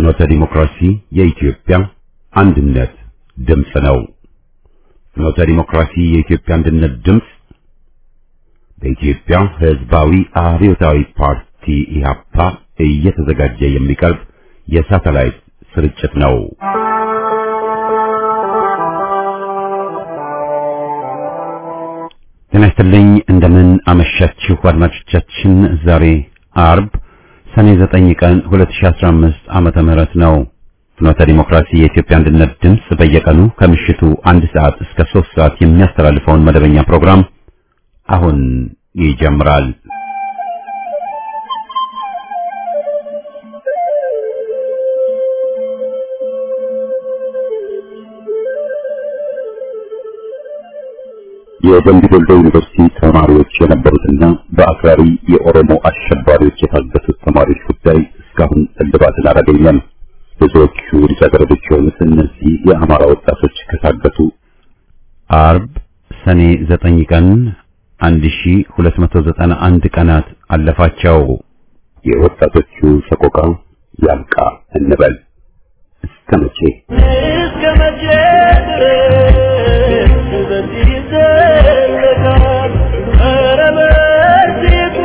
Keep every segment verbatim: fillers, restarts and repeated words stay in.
ፍኖተ ዲሞክራሲ የኢትዮጵያ አንድነት ድምጽ ነው። ፍኖተ ዲሞክራሲ የኢትዮጵያ አንድነት ድምጽ በኢትዮጵያ ሕዝባዊ አብዮታዊ ፓርቲ ኢህአፓ እየተዘጋጀ የሚቀርብ የሳተላይት ስርጭት ነው። ጤና ይስጥልኝ፣ እንደምን አመሻችሁ አድማጮቻችን። ዛሬ አርብ ሰኔ ዘጠኝ ቀን ሁለት ሺህ አስራ አምስት ዓመተ ምህረት ነው። ፍኖተ ዲሞክራሲ የኢትዮጵያ አንድነት ድምጽ በየቀኑ ከምሽቱ አንድ ሰዓት እስከ ሶስት ሰዓት የሚያስተላልፈውን መደበኛ ፕሮግራም አሁን ይጀምራል። የደምቢ ዶሎ ዩኒቨርሲቲ ተማሪዎች የነበሩትና በአክራሪ የኦሮሞ አሸባሪዎች የታገቱት ተማሪዎች ጉዳይ እስካሁን እልባትን አላገኘም። ብዙዎቹ ልጃገረዶች የሆኑት እነዚህ የአማራ ወጣቶች ከታገቱ አርብ ሰኔ ዘጠኝ ቀን አንድ ሺህ ሁለት መቶ ዘጠና አንድ ቀናት አለፋቸው። የወጣቶቹ ሰቆቃ ያልቃ እንበል። እስከ መቼ እስከ መቼ ድረስ በዚህ ይዘለቃል? ኧረ በዚሁ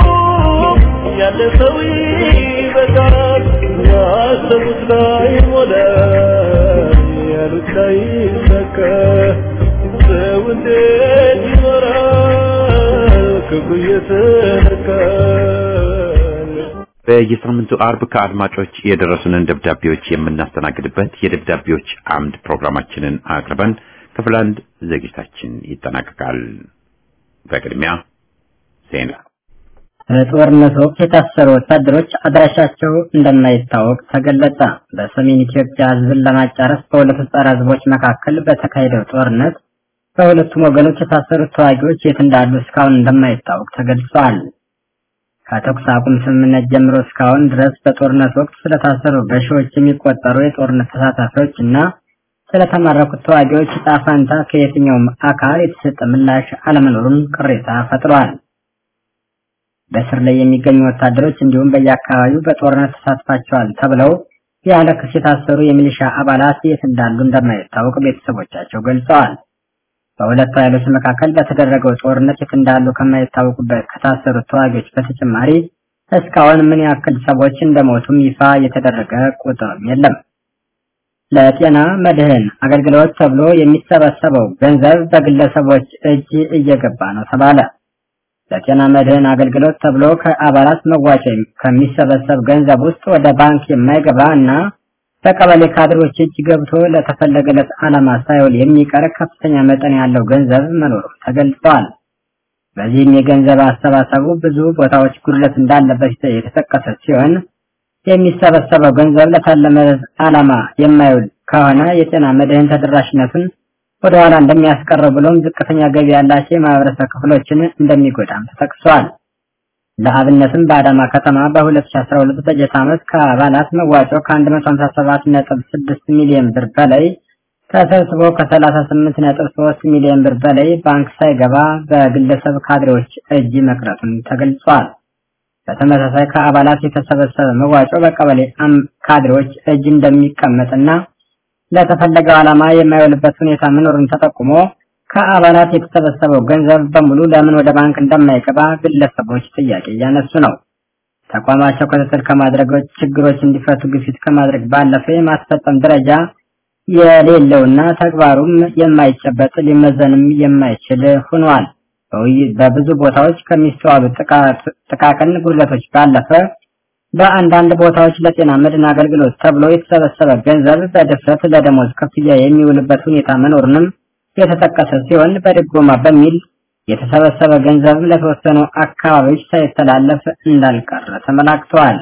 ያለፈው ይበቃል። ያሰቡት ላይ ሞላ ያሉት ላይ ሰከ ሰው እንዴት ይኖራል ክፉ እየተነካ? በየሳምንቱ አርብ ከአድማጮች የደረሱንን ደብዳቤዎች የምናስተናግድበት የደብዳቤዎች አምድ ፕሮግራማችንን አቅርበን ክፍል አንድ ዝግጅታችን ይጠናቀቃል። በቅድሚያ ዜና። በጦርነቱ ወቅት የታሰሩ ወታደሮች አድራሻቸው እንደማይታወቅ ተገለጸ። በሰሜን ኢትዮጵያ ሕዝብን ለማጫረስ በሁለቱ ጸረ ሕዝቦች መካከል በተካሄደው ጦርነት በሁለቱም ወገኖች የታሰሩት ተዋጊዎች የት እንዳሉ እስካሁን እንደማይታወቅ ተገልጿል። ከተኩስ አቁም ስምምነት ጀምሮ እስካሁን ድረስ በጦርነት ወቅት ስለታሰሩ በሺዎች የሚቆጠሩ የጦርነት ተሳታፊዎች እና ስለተማረኩት ተዋጊዎች ዕጣ ፈንታ ከየትኛውም አካል የተሰጠ ምላሽ አለመኖሩን ቅሬታ ፈጥሯል። በስር ላይ የሚገኙ ወታደሮች እንዲሁም በየአካባቢው በጦርነት ተሳትፈዋል ተብለው ያለ ክስ የታሰሩ የሚሊሻ አባላት የት እንዳሉ እንደማይታወቅ ቤተሰቦቻቸው ገልጸዋል። በሁለቱ ኃይሎች መካከል በተደረገው ጦርነት የት እንዳሉ ከማይታወቁበት ከታሰሩት ተዋጊዎች በተጨማሪ እስካሁን ምን ያክል ሰዎች እንደሞቱም ይፋ የተደረገ ቁጥር የለም። ለጤና መድህን አገልግሎት ተብሎ የሚሰበሰበው ገንዘብ በግለሰቦች እጅ እየገባ ነው ተባለ። ለጤና መድህን አገልግሎት ተብሎ ከአባላት መዋጮ ከሚሰበሰብ ገንዘብ ውስጥ ወደ ባንክ የማይገባ እና በቀበሌ ካድሮች እጅ ገብቶ ለተፈለገለት ዓላማ ሳይውል የሚቀር ከፍተኛ መጠን ያለው ገንዘብ መኖሩ ተገልጿል። በዚህም የገንዘብ አሰባሰቡ ብዙ ቦታዎች ጉድለት እንዳለበት የተጠቀሰ ሲሆን የሚሰበሰበው ገንዘብ ለታለመለት ዓላማ የማይውል ከሆነ የጤና መድህን ተደራሽነቱን ወደ ኋላ እንደሚያስቀረው ብሎም ዝቅተኛ ገቢ ያላቸው የማህበረሰብ ክፍሎችን እንደሚጎዳም ተጠቅሷል። ለአብነትም በአዳማ ከተማ በሁለት ሺህ አስራ ሁለት በጀት ዓመት ከአባላት መዋጮ ከአንድ መቶ ሃምሳ ሰባት ነጥብ ስድስት ሚሊዮን ብር በላይ ተሰብስቦ ከሰላሳ ስምንት ነጥብ ሶስት ሚሊዮን ብር በላይ ባንክ ሳይገባ በግለሰብ ካድሬዎች እጅ መቅረቱን ተገልጿል። በተመሳሳይ ከአባላት የተሰበሰበ መዋጮ በቀበሌ ካድሬዎች እጅ እንደሚቀመጥና ለተፈለገው ዓላማ የማይውልበት ሁኔታ መኖሩን ተጠቁሞ ከአባላት የተሰበሰበው ገንዘብ በሙሉ ለምን ወደ ባንክ እንደማይገባ ግለሰቦች ጥያቄ እያነሱ ነው። ተቋማቸው ክትትል ከማድረግ ችግሮች እንዲፈቱ ግፊት ከማድረግ ባለፈ የማስፈጸም ደረጃ የሌለውና ተግባሩም የማይጨበጥ ሊመዘንም የማይችል ሆኗል። በብዙ ቦታዎች ከሚስተዋሉ ጥቃቅን ጉድለቶች ባለፈ በአንዳንድ ቦታዎች ለጤና መድን አገልግሎት ተብሎ የተሰበሰበ ገንዘብ በድፍረት ለደሞዝ ክፍያ የሚውልበት ሁኔታ መኖሩንም የተጠቀሰ ሲሆን በድጎማ በሚል የተሰበሰበ ገንዘብ ለተወሰኑ አካባቢዎች ሳይተላለፍ እንዳልቀረ ተመላክቷል።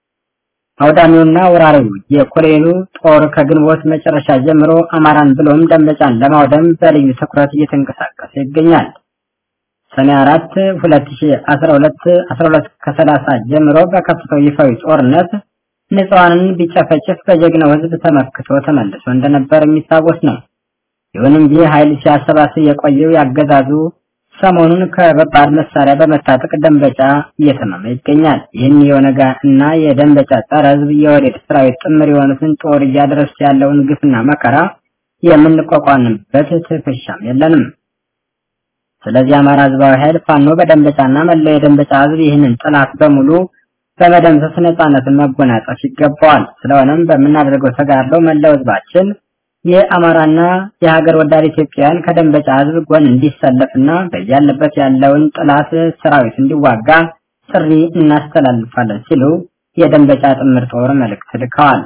አውዳሚውና ወራሪው የኮሎኔሉ ጦር ከግንቦት መጨረሻ ጀምሮ አማራን ብሎም ደንበጫን ለማውደም በልዩ ትኩረት እየተንቀሳቀሰ ይገኛል። ሰኔ አራት ሁለት ሺህ አስራ ሁለት አስራ ሁለት ከሰላሳ ጀምሮ በከፍተው ይፋዊ ጦርነት ንጹሃንን ቢጨፈጭፍ በጀግናው ሕዝብ ተመክቶ ተመልሶ እንደነበር የሚታወስ ነው። ይሁን እንጂ ኃይል ሲያሰባስብ የቆየው ያገዛዙ ሰሞኑን ከባድ መሳሪያ በመታጠቅ ደንበጫ እየተመመ ይገኛል። ይህን የኦነግ እና የደንበጫ ጸረ ሕዝብ የወሬድ ሰራዊት ጥምር የሆኑትን ጦር እያደረሰ ያለውን ግፍና መከራ የምንቋቋምበት ትከሻም የለንም። ስለዚህ አማራ ሕዝባዊ ኃይል ፋኖ በደንበጫና መላው የደንበጫ ሕዝብ ይህንን ጠላት በሙሉ በመደምሰስ ነፃነትን መጎናጸፍ ይገባዋል። ስለሆነም በምናደርገው ተጋድሎ መላው ሕዝባችን የአማራና የሀገር ወዳድ ኢትዮጵያውያን ከደንበጫ ሕዝብ ጎን እንዲሰለፍና በያለበት ያለውን ጠላት ሰራዊት እንዲዋጋ ጥሪ እናስተላልፋለን ሲሉ የደንበጫ ጥምር ጦር መልእክት ልከዋል።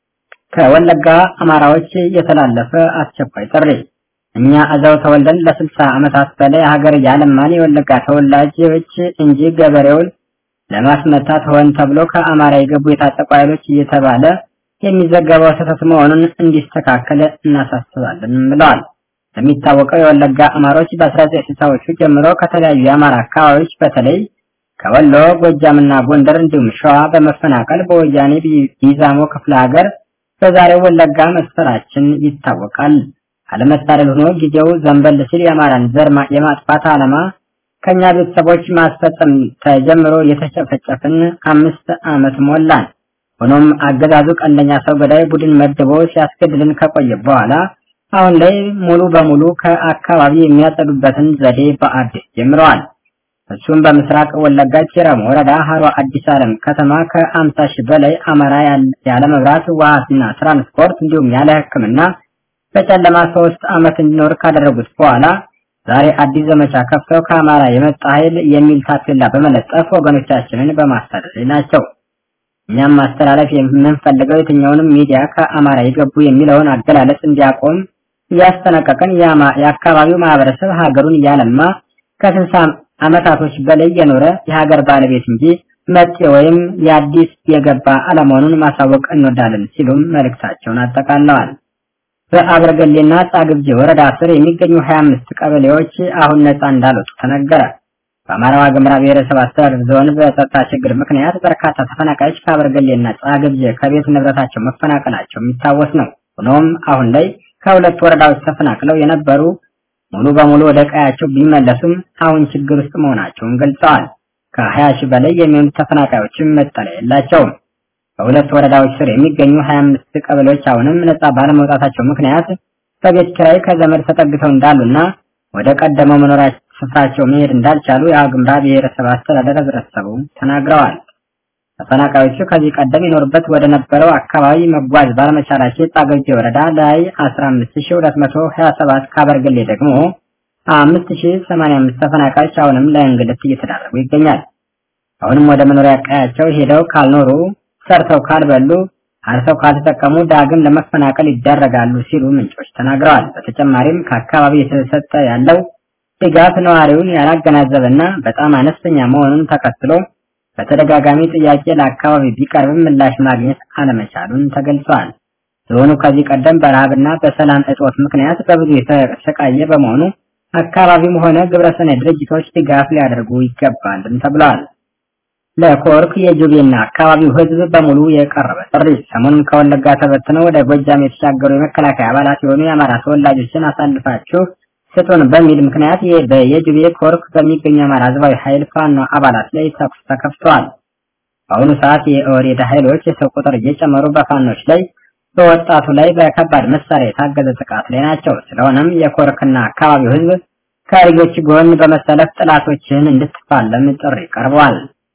ከወለጋ አማራዎች የተላለፈ አስቸኳይ ጥሪ። እኛ እዛው ተወልደን ለስልሳ ዓመታት በላይ ሀገር ያለማን የወለጋ ተወላጆች እንጂ ገበሬውን ለማስመታት ሆን ተብሎ ከአማራ የገቡ የታጠቁ ኃይሎች እየተባለ የሚዘገበው ስህተት መሆኑን እንዲስተካከል እናሳስባለን ብለዋል። የሚታወቀው የወለጋ አማሮች በአስራ ዘጠኝ ስልሳዎቹ ጀምሮ ከተለያዩ የአማራ አካባቢዎች በተለይ ከወሎ፣ ጎጃምና ጎንደር እንዲሁም ሸዋ በመፈናቀል በወያኔ ቢዛሞ ክፍለ ሀገር በዛሬው ወለጋ መስፈራችን ይታወቃል። አለመታደል ሆኖ ጊዜው ዘንበል ሲል የአማራን ዘር የማጥፋት ዓላማ ከኛ ቤተሰቦች ማስፈጸም ተጀምሮ የተጨፈጨፍን አምስት ዓመት ሞላን። ሆኖም አገዛዙ ቀንደኛ ሰው ገዳይ ቡድን መድቦ ሲያስገድልን ከቆየ በኋላ አሁን ላይ ሙሉ በሙሉ ከአካባቢ የሚያጸዱበትን ዘዴ በአዲስ ጀምረዋል። እሱም በምስራቅ ወለጋ ኪረም ወረዳ ሀሮ አዲስ ዓለም ከተማ ከአምሳ ሺህ በላይ አማራ ያለ መብራት ውሃና ትራንስፖርት እንዲሁም ያለ ሕክምና በጨለማ ሶስት ዓመት እንዲኖር ካደረጉት በኋላ ዛሬ አዲስ ዘመቻ ከፍተው ከአማራ የመጣ ኃይል የሚል ታፔላ በመለጠፍ ወገኖቻችንን በማሳደድ ናቸው። እኛም ማስተላለፍ የምንፈልገው የትኛውንም ሚዲያ ከአማራ የገቡ የሚለውን አገላለጽ እንዲያቆም ያስተነቀቀን የአካባቢው ማህበረሰብ ሀገሩን ያለማ ከስልሳ ዓመታቶች በላይ የኖረ የሀገር ባለቤት እንጂ መጤ ወይም የአዲስ የገባ አለመሆኑን ማሳወቅ እንወዳለን ሲሉም መልእክታቸውን አጠቃለዋል። በአብረገሌና ጻግብጂ ወረዳ ስር የሚገኙ ሀያ አምስት ቀበሌዎች አሁን ነፃ እንዳልወጡ ተነገረ። በአማራ ዋግምራ ብሔረሰብ አስተዳደር ዞን በጸጥታ ችግር ምክንያት በርካታ ተፈናቃዮች ከአብረገሌና ጻግብጂ ከቤት ንብረታቸው መፈናቀላቸው የሚታወስ ነው። ሆኖም አሁን ላይ ከሁለት ወረዳዎች ተፈናቅለው የነበሩ ሙሉ በሙሉ ወደ ቀያቸው ቢመለሱም አሁን ችግር ውስጥ መሆናቸውን ገልጸዋል። ከሀያ ሺህ በላይ የሚሆኑ ተፈናቃዮችም መጠለያ የላቸውም። በሁለት ወረዳዎች ስር የሚገኙ ሀያ አምስት ቀበሌዎች አሁንም ነፃ ባለመውጣታቸው ምክንያት በቤት ኪራይ ከዘመድ ተጠግተው እንዳሉና ወደ ቀደመው መኖሪያ ስፍራቸው መሄድ እንዳልቻሉ የዋግምራ ብሔረሰብ አስተዳደር ህብረተሰቡ ተናግረዋል። ተፈናቃዮቹ ከዚህ ቀደም ይኖርበት ወደ ነበረው አካባቢ መጓዝ ባለመቻላቸው ጻግብጂ ወረዳ ላይ አስራ አምስት ሺህ ሁለት መቶ ሀያ ሰባት ካበርገሌ ደግሞ አምስት ሺህ ሰማንያ አምስት ተፈናቃዮች አሁንም ለእንግልት እየተዳረጉ ይገኛል። አሁንም ወደ መኖሪያ ቀያቸው ሄደው ካልኖሩ ሰርተው ካልበሉ አርሰው ካልተጠቀሙ ዳግም ለመፈናቀል ይዳረጋሉ ሲሉ ምንጮች ተናግረዋል። በተጨማሪም ከአካባቢ የተሰጠ ያለው ድጋፍ ነዋሪውን ያላገናዘበና በጣም አነስተኛ መሆኑን ተከትሎ በተደጋጋሚ ጥያቄ ለአካባቢ ቢቀርብም ምላሽ ማግኘት አለመቻሉን ተገልጿል። ዞኑ ከዚህ ቀደም በረሃብና በሰላም እጦት ምክንያት በብዙ የተሰቃየ በመሆኑ አካባቢም ሆነ ግብረሰናይ ድርጅቶች ድጋፍ ሊያደርጉ ይገባልም ተብሏል። ለኮርክ የጁቤና አካባቢው ህዝብ በሙሉ የቀረበ ጥሪ። ሰሞኑን ከወለጋ ተበትነው ወደ ጎጃም የተሻገሩ የመከላከያ አባላት የሆኑ የአማራ ተወላጆችን አሳልፋችሁ ስጡን በሚል ምክንያት በየጁቤ ኮርክ በሚገኙ የአማራ ህዝባዊ ኃይል ፋኖ አባላት ላይ ተኩስ ተከፍቷል። በአሁኑ ሰዓት የኦሬድ ኃይሎች የሰው ቁጥር እየጨመሩ በፋኖች ላይ በወጣቱ ላይ በከባድ መሳሪያ የታገዘ ጥቃት ላይ ናቸው። ስለሆነም የኮርክና አካባቢው ህዝብ ከልጆች ጎን በመሰለፍ ጥላቶችን እንድትፋለም ጥሪ ቀርቧል።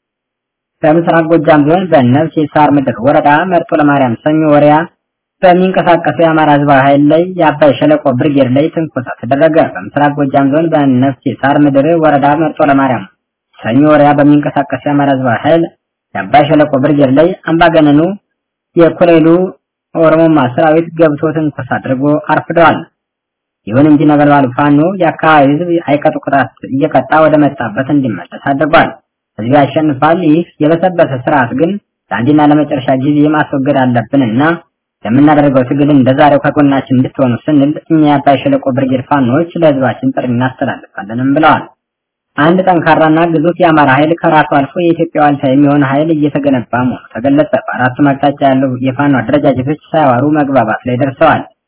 በምስራቅ ጎጃም ዞን በነፍስ የሳር ምድር ወረዳ መርጦ ለማርያም ሰኞ ወሪያ በሚንቀሳቀሱ የአማራ ህዝባዊ ኃይል ላይ የአባይ ሸለቆ ብርጌድ ላይ ትንኮሳ ተደረገ። በምስራቅ ጎጃም ዞን በነፍስ የሳር ምድር ወረዳ መርጦ ለማርያም ሰኞ ወሪያ በሚንቀሳቀሱ የአማራ ህዝባዊ ኃይል የአባይ ሸለቆ ብርጌድ ላይ አምባገነኑ የኮሎኔሉ ኦሮሞማ ሰራዊት ገብቶ ትንኮሳ አድርጎ አርፍደዋል። ይሁን እንጂ ነበልባሉ ፋኖ የአካባቢ ህዝብ አይቀጡ ቅጣት እየቀጣ ወደ መጣበት እንዲመለስ አድርጓል። ህዝብ ያሸንፋል። ይህ የበሰበሰ ስርዓት ግን ለአንድና ለመጨረሻ ጊዜ ማስወገድ አለብንና ለምናደርገው ትግል እንደዛሬው ከጎናችን እንድትሆኑ ስንል እኛ የአባይ ሸለቆ ብርጌድ ፋኖች ለህዝባችን ጥሪ እናስተላልፋለንም ብለዋል። አንድ ጠንካራና ግዙፍ የአማራ ኃይል ከራሱ አልፎ የኢትዮጵያ ዋልታ የሚሆን ኃይል እየተገነባ መሆኑ ተገለጸ። በአራቱም አቅጣጫ ያሉ የፋኖ አደረጃጀቶች ሳይዋሩ መግባባት ላይ ደርሰዋል።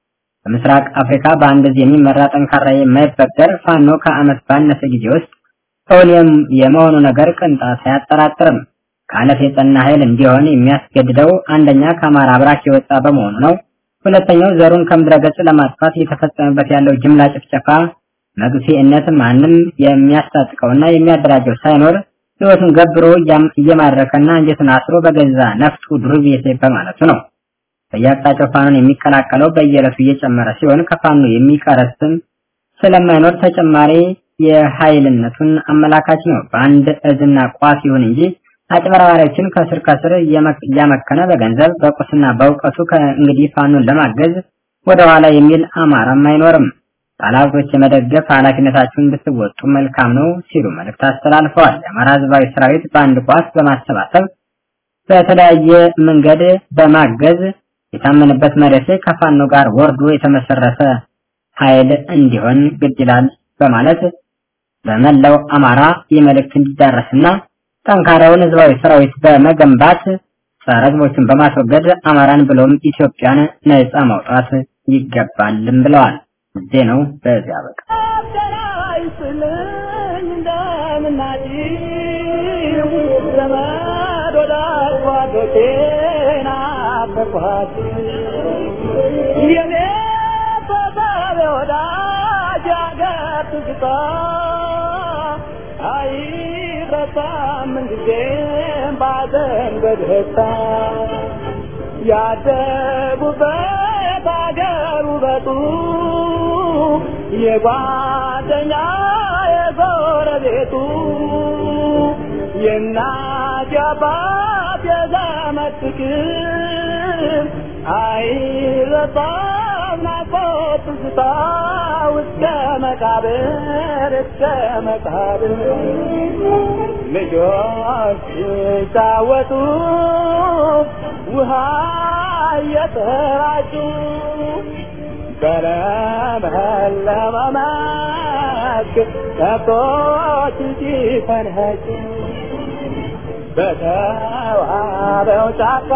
በምስራቅ አፍሪካ በአንድ ጊዜ የሚመራ ጠንካራ የማይበገር ፋኖ ከዓመት ባነሰ ጊዜ ውስጥ እውን የመሆኑ ነገር ቅንጣት አያጠራጥርም። ከአለት የጸና ኃይል እንዲሆን የሚያስገድደው አንደኛ ከአማራ አብራክ የወጣ በመሆኑ ነው። ሁለተኛው ዘሩን ከምድረገጽ ለማጥፋት እየተፈጸመበት ያለው ጅምላ ጭፍጨፋ መግፊያነት ማንም የሚያስታጥቀውና የሚያደራጀው ሳይኖር ሕይወቱን ገብሮ እየማረከና እንጀቱን አስሮ በገዛ ነፍጡ ድሩቤቴ በማለቱ ነው። በየአቅጣጫው ፋኖን የሚቀላቀለው በየዕለቱ እየጨመረ ሲሆን ከፋኖ የሚቀረስም ስለማይኖር ተጨማሪ የኃይልነቱን አመላካች ነው። በአንድ እዝና ቋፍ ይሁን እንጂ አጭበርባሪዎችን ከስር ከስር እያመከነ በገንዘብ በቁስና በእውቀቱ ከእንግዲህ ፋኖን ለማገዝ ወደ ኋላ የሚል አማራም አይኖርም። ባለሀብቶች የመደገፍ ኃላፊነታችሁን ብትወጡ መልካም ነው ሲሉ መልእክት አስተላልፈዋል። የአማራ ሕዝባዊ ሰራዊት በአንድ ቋት በማሰባሰብ በተለያየ መንገድ በማገዝ የታመነበት መሬት ላይ ከፋኖ ጋር ወርዶ የተመሰረተ ኃይል እንዲሆን ግድ ይላል በማለት በመላው አማራ የመልእክት እንዲዳረስና ጠንካራውን ሕዝባዊ ሰራዊት በመገንባት ጸረ ሕዝቦችን በማስወገድ አማራን ብሎም ኢትዮጵያን ነጻ ማውጣት ይገባልም ብለዋል። ዜናው በዚያ በቃ። ያደጉበት አገሩ በጡ የጓደኛ የጎረቤቱ የእናት የአባት የዘመድ ፍቅር አይረሳም ናፍቆት ትዝታ እስከ መቃብር እስከ መቃብር ልጆች ሲጫወቱ ውሃ እየተራጩ በለመለመ መስክ ከብቶች ሲፈንጩ በተዋበው ጫካ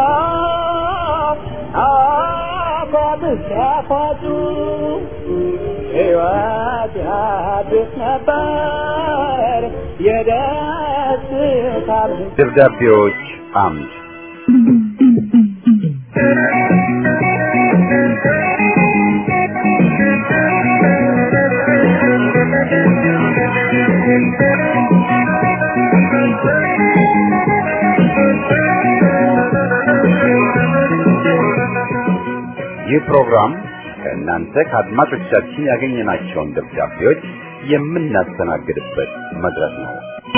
አፏብስ ያፋጩ ሕይወት ያድስ ነበር የደስታ ደብዳቤዎች አምድ ይህ ፕሮግራም ከእናንተ ከአድማጮቻችን ያገኘናቸውን ደብዳቤዎች የምናስተናግድበት መድረክ ነው።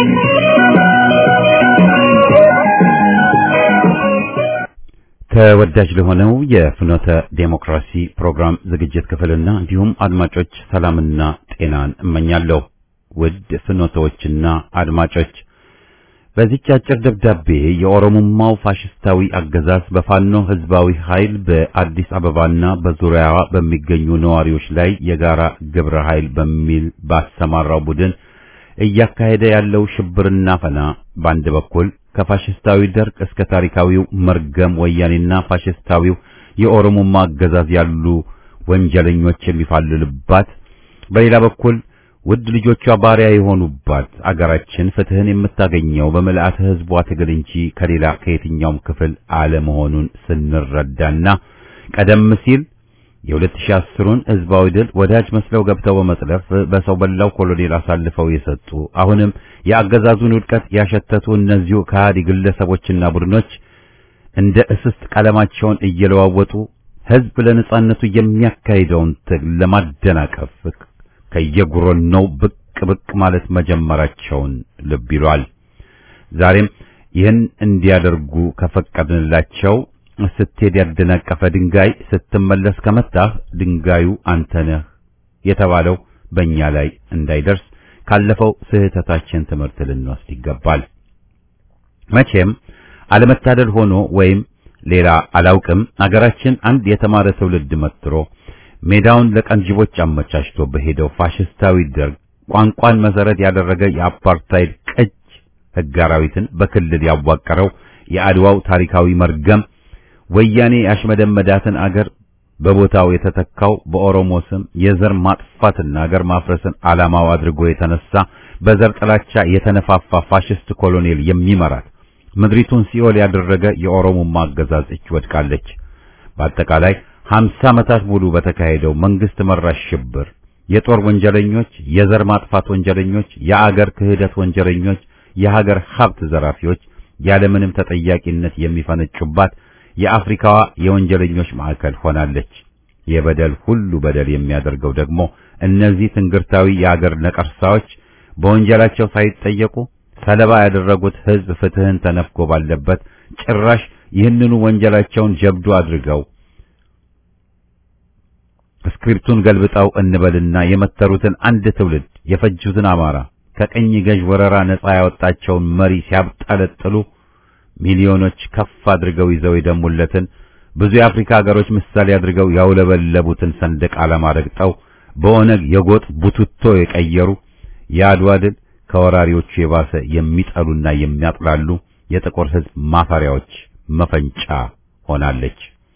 ተወዳጅ ለሆነው የፍኖተ ዴሞክራሲ ፕሮግራም ዝግጅት ክፍልና እንዲሁም አድማጮች ሰላምና ጤናን እመኛለሁ። ውድ ፍኖተዎችና አድማጮች በዚህች አጭር ደብዳቤ የኦሮሞማው ፋሽስታዊ አገዛዝ በፋኖ ህዝባዊ ኃይል በአዲስ አበባና በዙሪያዋ በሚገኙ ነዋሪዎች ላይ የጋራ ግብረ ኃይል በሚል ባሰማራው ቡድን እያካሄደ ያለው ሽብርና ፈና በአንድ በኩል ከፋሽስታዊ ደርግ እስከ ታሪካዊው መርገም ወያኔና ፋሽስታዊው የኦሮሞማ አገዛዝ ያሉ ወንጀለኞች የሚፋልልባት፣ በሌላ በኩል ውድ ልጆቿ ባሪያ የሆኑባት አገራችን ፍትህን የምታገኘው በመልአተ ህዝቧ ትግል እንጂ ከሌላ ከየትኛውም ክፍል አለመሆኑን ስንረዳና ቀደም ሲል የሁለት ሺህ አስሩን ህዝባዊ ድል ወዳጅ መስለው ገብተው በመጥለፍ በሰው በላው ኮሎኔል አሳልፈው የሰጡ አሁንም የአገዛዙን ውድቀት ያሸተቱ እነዚሁ ከሃዲ ግለሰቦችና ቡድኖች እንደ እስስት ቀለማቸውን እየለዋወጡ ህዝብ ለነጻነቱ የሚያካሂደውን ትግል ለማደናቀፍ ከየጉሮኖው ብቅ ብቅ ማለት መጀመራቸውን ልብ ይሏል። ዛሬም ይህን እንዲያደርጉ ከፈቀድንላቸው ስትሄድ ያደናቀፈ ድንጋይ ስትመለስ ከመታህ ድንጋዩ አንተ ነህ የተባለው በእኛ ላይ እንዳይደርስ ካለፈው ስህተታችን ትምህርት ልንወስድ ይገባል። መቼም አለመታደል ሆኖ ወይም ሌላ አላውቅም አገራችን አንድ የተማረ ትውልድ መጥሮ ሜዳውን ለቀንጅቦች አመቻችቶ በሄደው ፋሽስታዊ ደርግ ቋንቋን መሰረት ያደረገ የአፓርታይድ ቅጅ ሕግ አራዊትን በክልል ያዋቀረው የአድዋው ታሪካዊ መርገም ወያኔ ያሽመደመዳትን አገር በቦታው የተተካው በኦሮሞ ስም የዘር ማጥፋትና ሀገር ማፍረስን ዓላማው አድርጎ የተነሳ በዘር ጥላቻ የተነፋፋ ፋሽስት ኮሎኔል የሚመራት ምድሪቱን ሲኦል ያደረገ የኦሮሞማ አገዛዝ እጅ ወድቃለች። በአጠቃላይ ሀምሳ ዓመታት ሙሉ በተካሄደው መንግስት መራሽ ሽብር የጦር ወንጀለኞች፣ የዘር ማጥፋት ወንጀለኞች፣ የአገር ክህደት ወንጀለኞች፣ የሀገር ሀብት ዘራፊዎች ያለምንም ተጠያቂነት የሚፈነጩባት የአፍሪካዋ የወንጀለኞች ማዕከል ሆናለች። የበደል ሁሉ በደል የሚያደርገው ደግሞ እነዚህ ትንግርታዊ የአገር ነቀርሳዎች በወንጀላቸው ሳይጠየቁ ሰለባ ያደረጉት ህዝብ ፍትህን ተነፍጎ ባለበት ጭራሽ ይህንኑ ወንጀላቸውን ጀብዱ አድርገው ስክሪፕቱን ገልብጠው እንበልና የመተሩትን አንድ ትውልድ የፈጁትን አማራ ከቀኝ ገዥ ወረራ ነፃ ያወጣቸውን መሪ ሲያብጠለጥሉ ሚሊዮኖች ከፍ አድርገው ይዘው የደሙለትን ብዙ የአፍሪካ ሀገሮች ምሳሌ አድርገው ያውለበለቡትን ሰንደቅ ዓላማ ረግጠው በኦነግ የጎጥ ቡትቶ የቀየሩ የአድዋ ድል ከወራሪዎቹ የባሰ የሚጠሉና የሚያጥላሉ የጥቁር ህዝብ ማፈሪያዎች መፈንጫ ሆናለች።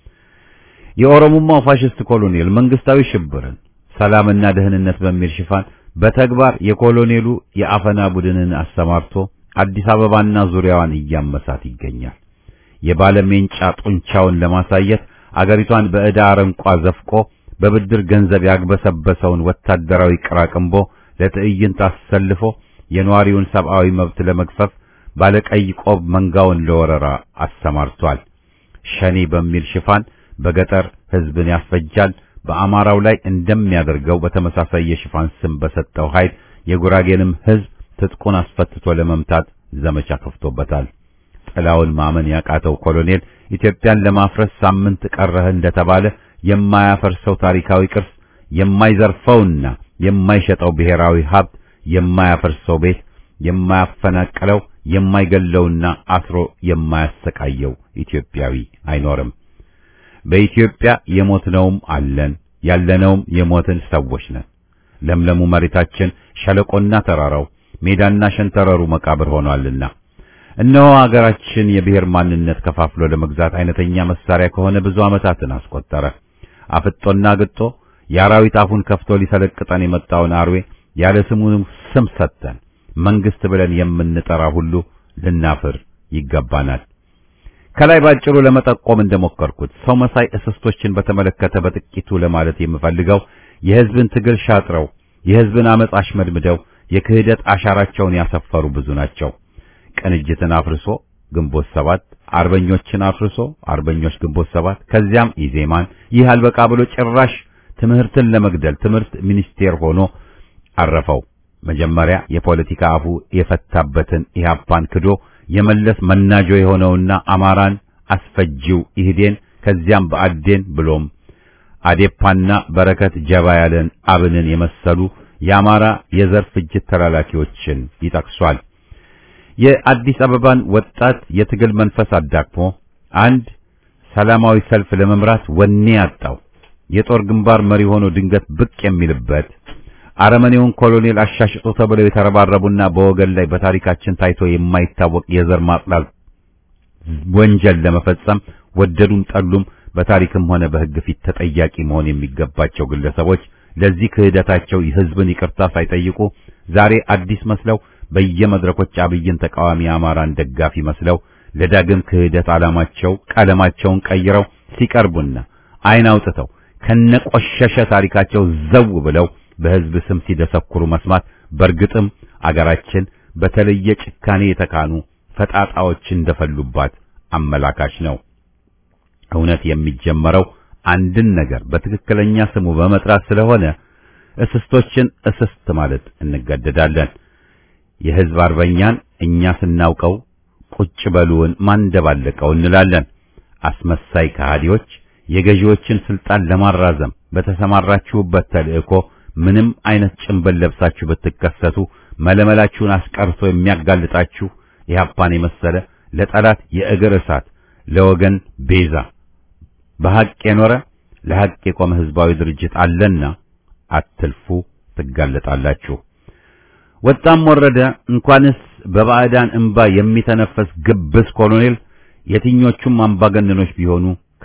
የኦሮሞማው ፋሽስት ኮሎኔል መንግስታዊ ሽብርን ሰላምና ደህንነት በሚል ሽፋን በተግባር የኮሎኔሉ የአፈና ቡድንን አሰማርቶ አዲስ አበባና ዙሪያዋን እያመሳት ይገኛል። የባለሜንጫ ጡንቻውን ለማሳየት አገሪቷን በዕዳ አረንቋ ዘፍቆ በብድር ገንዘብ ያግበሰበሰውን ወታደራዊ ቅራቅንቦ ለትዕይንት አሰልፎ የነዋሪውን ሰብአዊ መብት ለመግፈፍ ባለቀይ ቆብ መንጋውን ለወረራ አሰማርቷል። ሸኔ በሚል ሽፋን በገጠር ህዝብን ያስፈጃል። በአማራው ላይ እንደሚያደርገው በተመሳሳይ የሽፋን ስም በሰጠው ኃይል የጉራጌንም ህዝብ ትጥቁን አስፈትቶ ለመምታት ዘመቻ ከፍቶበታል። ጥላውን ማመን ያቃተው ኮሎኔል ኢትዮጵያን ለማፍረስ ሳምንት ቀረህ እንደተባለ የማያፈርሰው ታሪካዊ ቅርስ፣ የማይዘርፈውና የማይሸጠው ብሔራዊ ሀብት፣ የማያፈርሰው ቤት፣ የማያፈናቅለው፣ የማይገለውና አስሮ የማያሰቃየው ኢትዮጵያዊ አይኖርም። በኢትዮጵያ የሞትነውም አለን ያለነውም የሞትን ሰዎች ነን። ለምለሙ መሬታችን ሸለቆና ተራራው ሜዳና ሸንተረሩ መቃብር ሆኗልና እነሆ ሀገራችን የብሔር ማንነት ከፋፍሎ ለመግዛት አይነተኛ መሳሪያ ከሆነ ብዙ ዓመታትን አስቆጠረ። አፍጦና ግጦ የአራዊት አፉን ከፍቶ ሊሰለቅጠን የመጣውን አርዌ ያለ ስሙ ስም ሰጥተን መንግስት ብለን የምንጠራ ሁሉ ልናፍር ይገባናል። ከላይ ባጭሩ ለመጠቆም እንደሞከርኩት ሰው መሳይ እስስቶችን በተመለከተ በጥቂቱ ለማለት የምፈልገው የህዝብን ትግል ሻጥረው የህዝብን አመጽ አሽመድምደው የክህደት አሻራቸውን ያሰፈሩ ብዙ ናቸው። ቅንጅትን አፍርሶ ግንቦት ሰባት፣ አርበኞችን አፍርሶ አርበኞች ግንቦት ሰባት፣ ከዚያም ኢዜማን ይህ አልበቃ ብሎ ጭራሽ ትምህርትን ለመግደል ትምህርት ሚኒስቴር ሆኖ አረፈው። መጀመሪያ የፖለቲካ አፉ የፈታበትን ኢህአፓን ክዶ የመለስ መናጆ የሆነውና አማራን አስፈጂው ኢህዴን ከዚያም በአዴን ብሎም አዴፓና በረከት ጀባ ያለን አብንን የመሰሉ የአማራ የዘር ፍጅት ተላላኪዎችን ይጠቅሷል። የአዲስ አበባን ወጣት የትግል መንፈስ አዳክሞ አንድ ሰላማዊ ሰልፍ ለመምራት ወኔ ያጣው የጦር ግንባር መሪ ሆኖ ድንገት ብቅ የሚልበት አረመኔውን ኮሎኔል አሻሽጦ ተብለው የተረባረቡና በወገን ላይ በታሪካችን ታይቶ የማይታወቅ የዘር ማጥላት ወንጀል ለመፈጸም ወደዱም ጠሉም በታሪክም ሆነ በሕግ ፊት ተጠያቂ መሆን የሚገባቸው ግለሰቦች ለዚህ ክህደታቸው የህዝብን ይቅርታ ሳይጠይቁ ዛሬ አዲስ መስለው በየመድረኮች አብይን ተቃዋሚ አማራን ደጋፊ መስለው ለዳግም ክህደት ዓላማቸው ቀለማቸውን ቀይረው ሲቀርቡና አይን አውጥተው ከነቆሸሸ ታሪካቸው ዘው ብለው በህዝብ ስም ሲደሰኩሩ መስማት በርግጥም አገራችን በተለየ ጭካኔ የተካኑ ፈጣጣዎች እንደፈሉባት አመላካች ነው። እውነት የሚጀመረው አንድን ነገር በትክክለኛ ስሙ በመጥራት ስለሆነ እስስቶችን እስስት ማለት እንገደዳለን። የህዝብ አርበኛን እኛ ስናውቀው ቁጭ በሉን ማንደባለቀው እንላለን። አስመሳይ ከሃዲዎች የገዢዎችን ስልጣን ለማራዘም በተሰማራችሁበት ተልእኮ ምንም አይነት ጭንብል ለብሳችሁ ብትከሰቱ መለመላችሁን አስቀርቶ የሚያጋልጣችሁ ኢህአፓን የመሰለ ለጠላት የእግር እሳት ለወገን ቤዛ በሐቅ የኖረ ለሐቅ የቆመ ህዝባዊ ድርጅት አለና አትልፉ፣ ትጋለጣላችሁ። ወጣም ወረደ እንኳንስ በባዕዳን እንባ የሚተነፈስ ግብስ ኮሎኔል የትኞቹም አምባገነኖች ቢሆኑ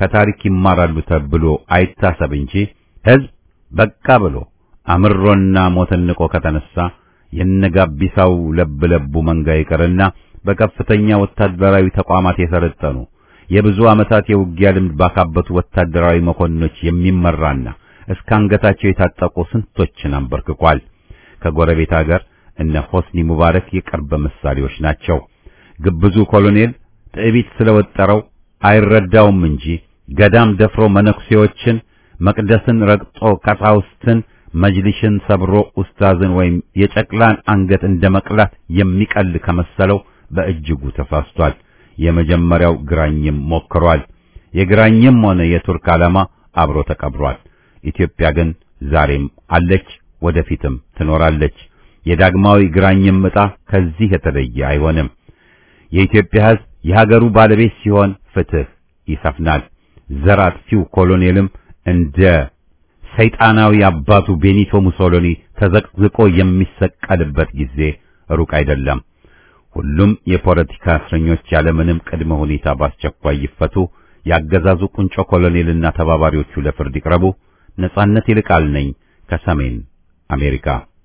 ከታሪክ ይማራሉ ተብሎ አይታሰብ እንጂ ሕዝብ በቃ ብሎ አምሮና ሞትን ንቆ ከተነሳ የነጋቢሳው ለብለቡ መንጋ ይቀርና በከፍተኛ ወታደራዊ ተቋማት የሰለጠኑ የብዙ ዓመታት የውጊያ ልምድ ባካበቱ ወታደራዊ መኮንኖች የሚመራና እስከ አንገታቸው የታጠቁ ስንቶችን አንበርክኳል። ከጎረቤት ሀገር እነ ሆስኒ ሙባረክ የቅርብ ምሳሌዎች ናቸው። ግብዙ ኮሎኔል ትዕቢት ስለወጠረው አይረዳውም እንጂ ገዳም ደፍሮ መነኩሴዎችን፣ መቅደስን ረግጦ ቀሳውስትን፣ መጅሊስን ሰብሮ ኡስታዝን ወይም የጨቅላን አንገት እንደ መቅላት የሚቀል ከመሰለው በእጅጉ ተሳስቷል። የመጀመሪያው ግራኝም ሞክሯል። የግራኝም ሆነ የቱርክ ዓላማ አብሮ ተቀብሯል። ኢትዮጵያ ግን ዛሬም አለች፣ ወደፊትም ትኖራለች። የዳግማዊ ግራኝም ዕጣ ከዚህ የተለየ አይሆንም። የኢትዮጵያ ሕዝብ የሀገሩ ባለቤት ሲሆን ፍትህ ይሰፍናል። ዘር አጥፊው ኮሎኔልም እንደ ሰይጣናዊ አባቱ ቤኒቶ ሙሶሎኒ ተዘቅዝቆ የሚሰቀልበት ጊዜ ሩቅ አይደለም። ሁሉም የፖለቲካ እስረኞች ያለምንም ቅድመ ሁኔታ በአስቸኳይ ይፈቱ። ያገዛዙ ቁንጮ ኮሎኔልና ተባባሪዎቹ ለፍርድ ይቅረቡ። ነጻነት ይልቃል ነኝ ከሰሜን አሜሪካ።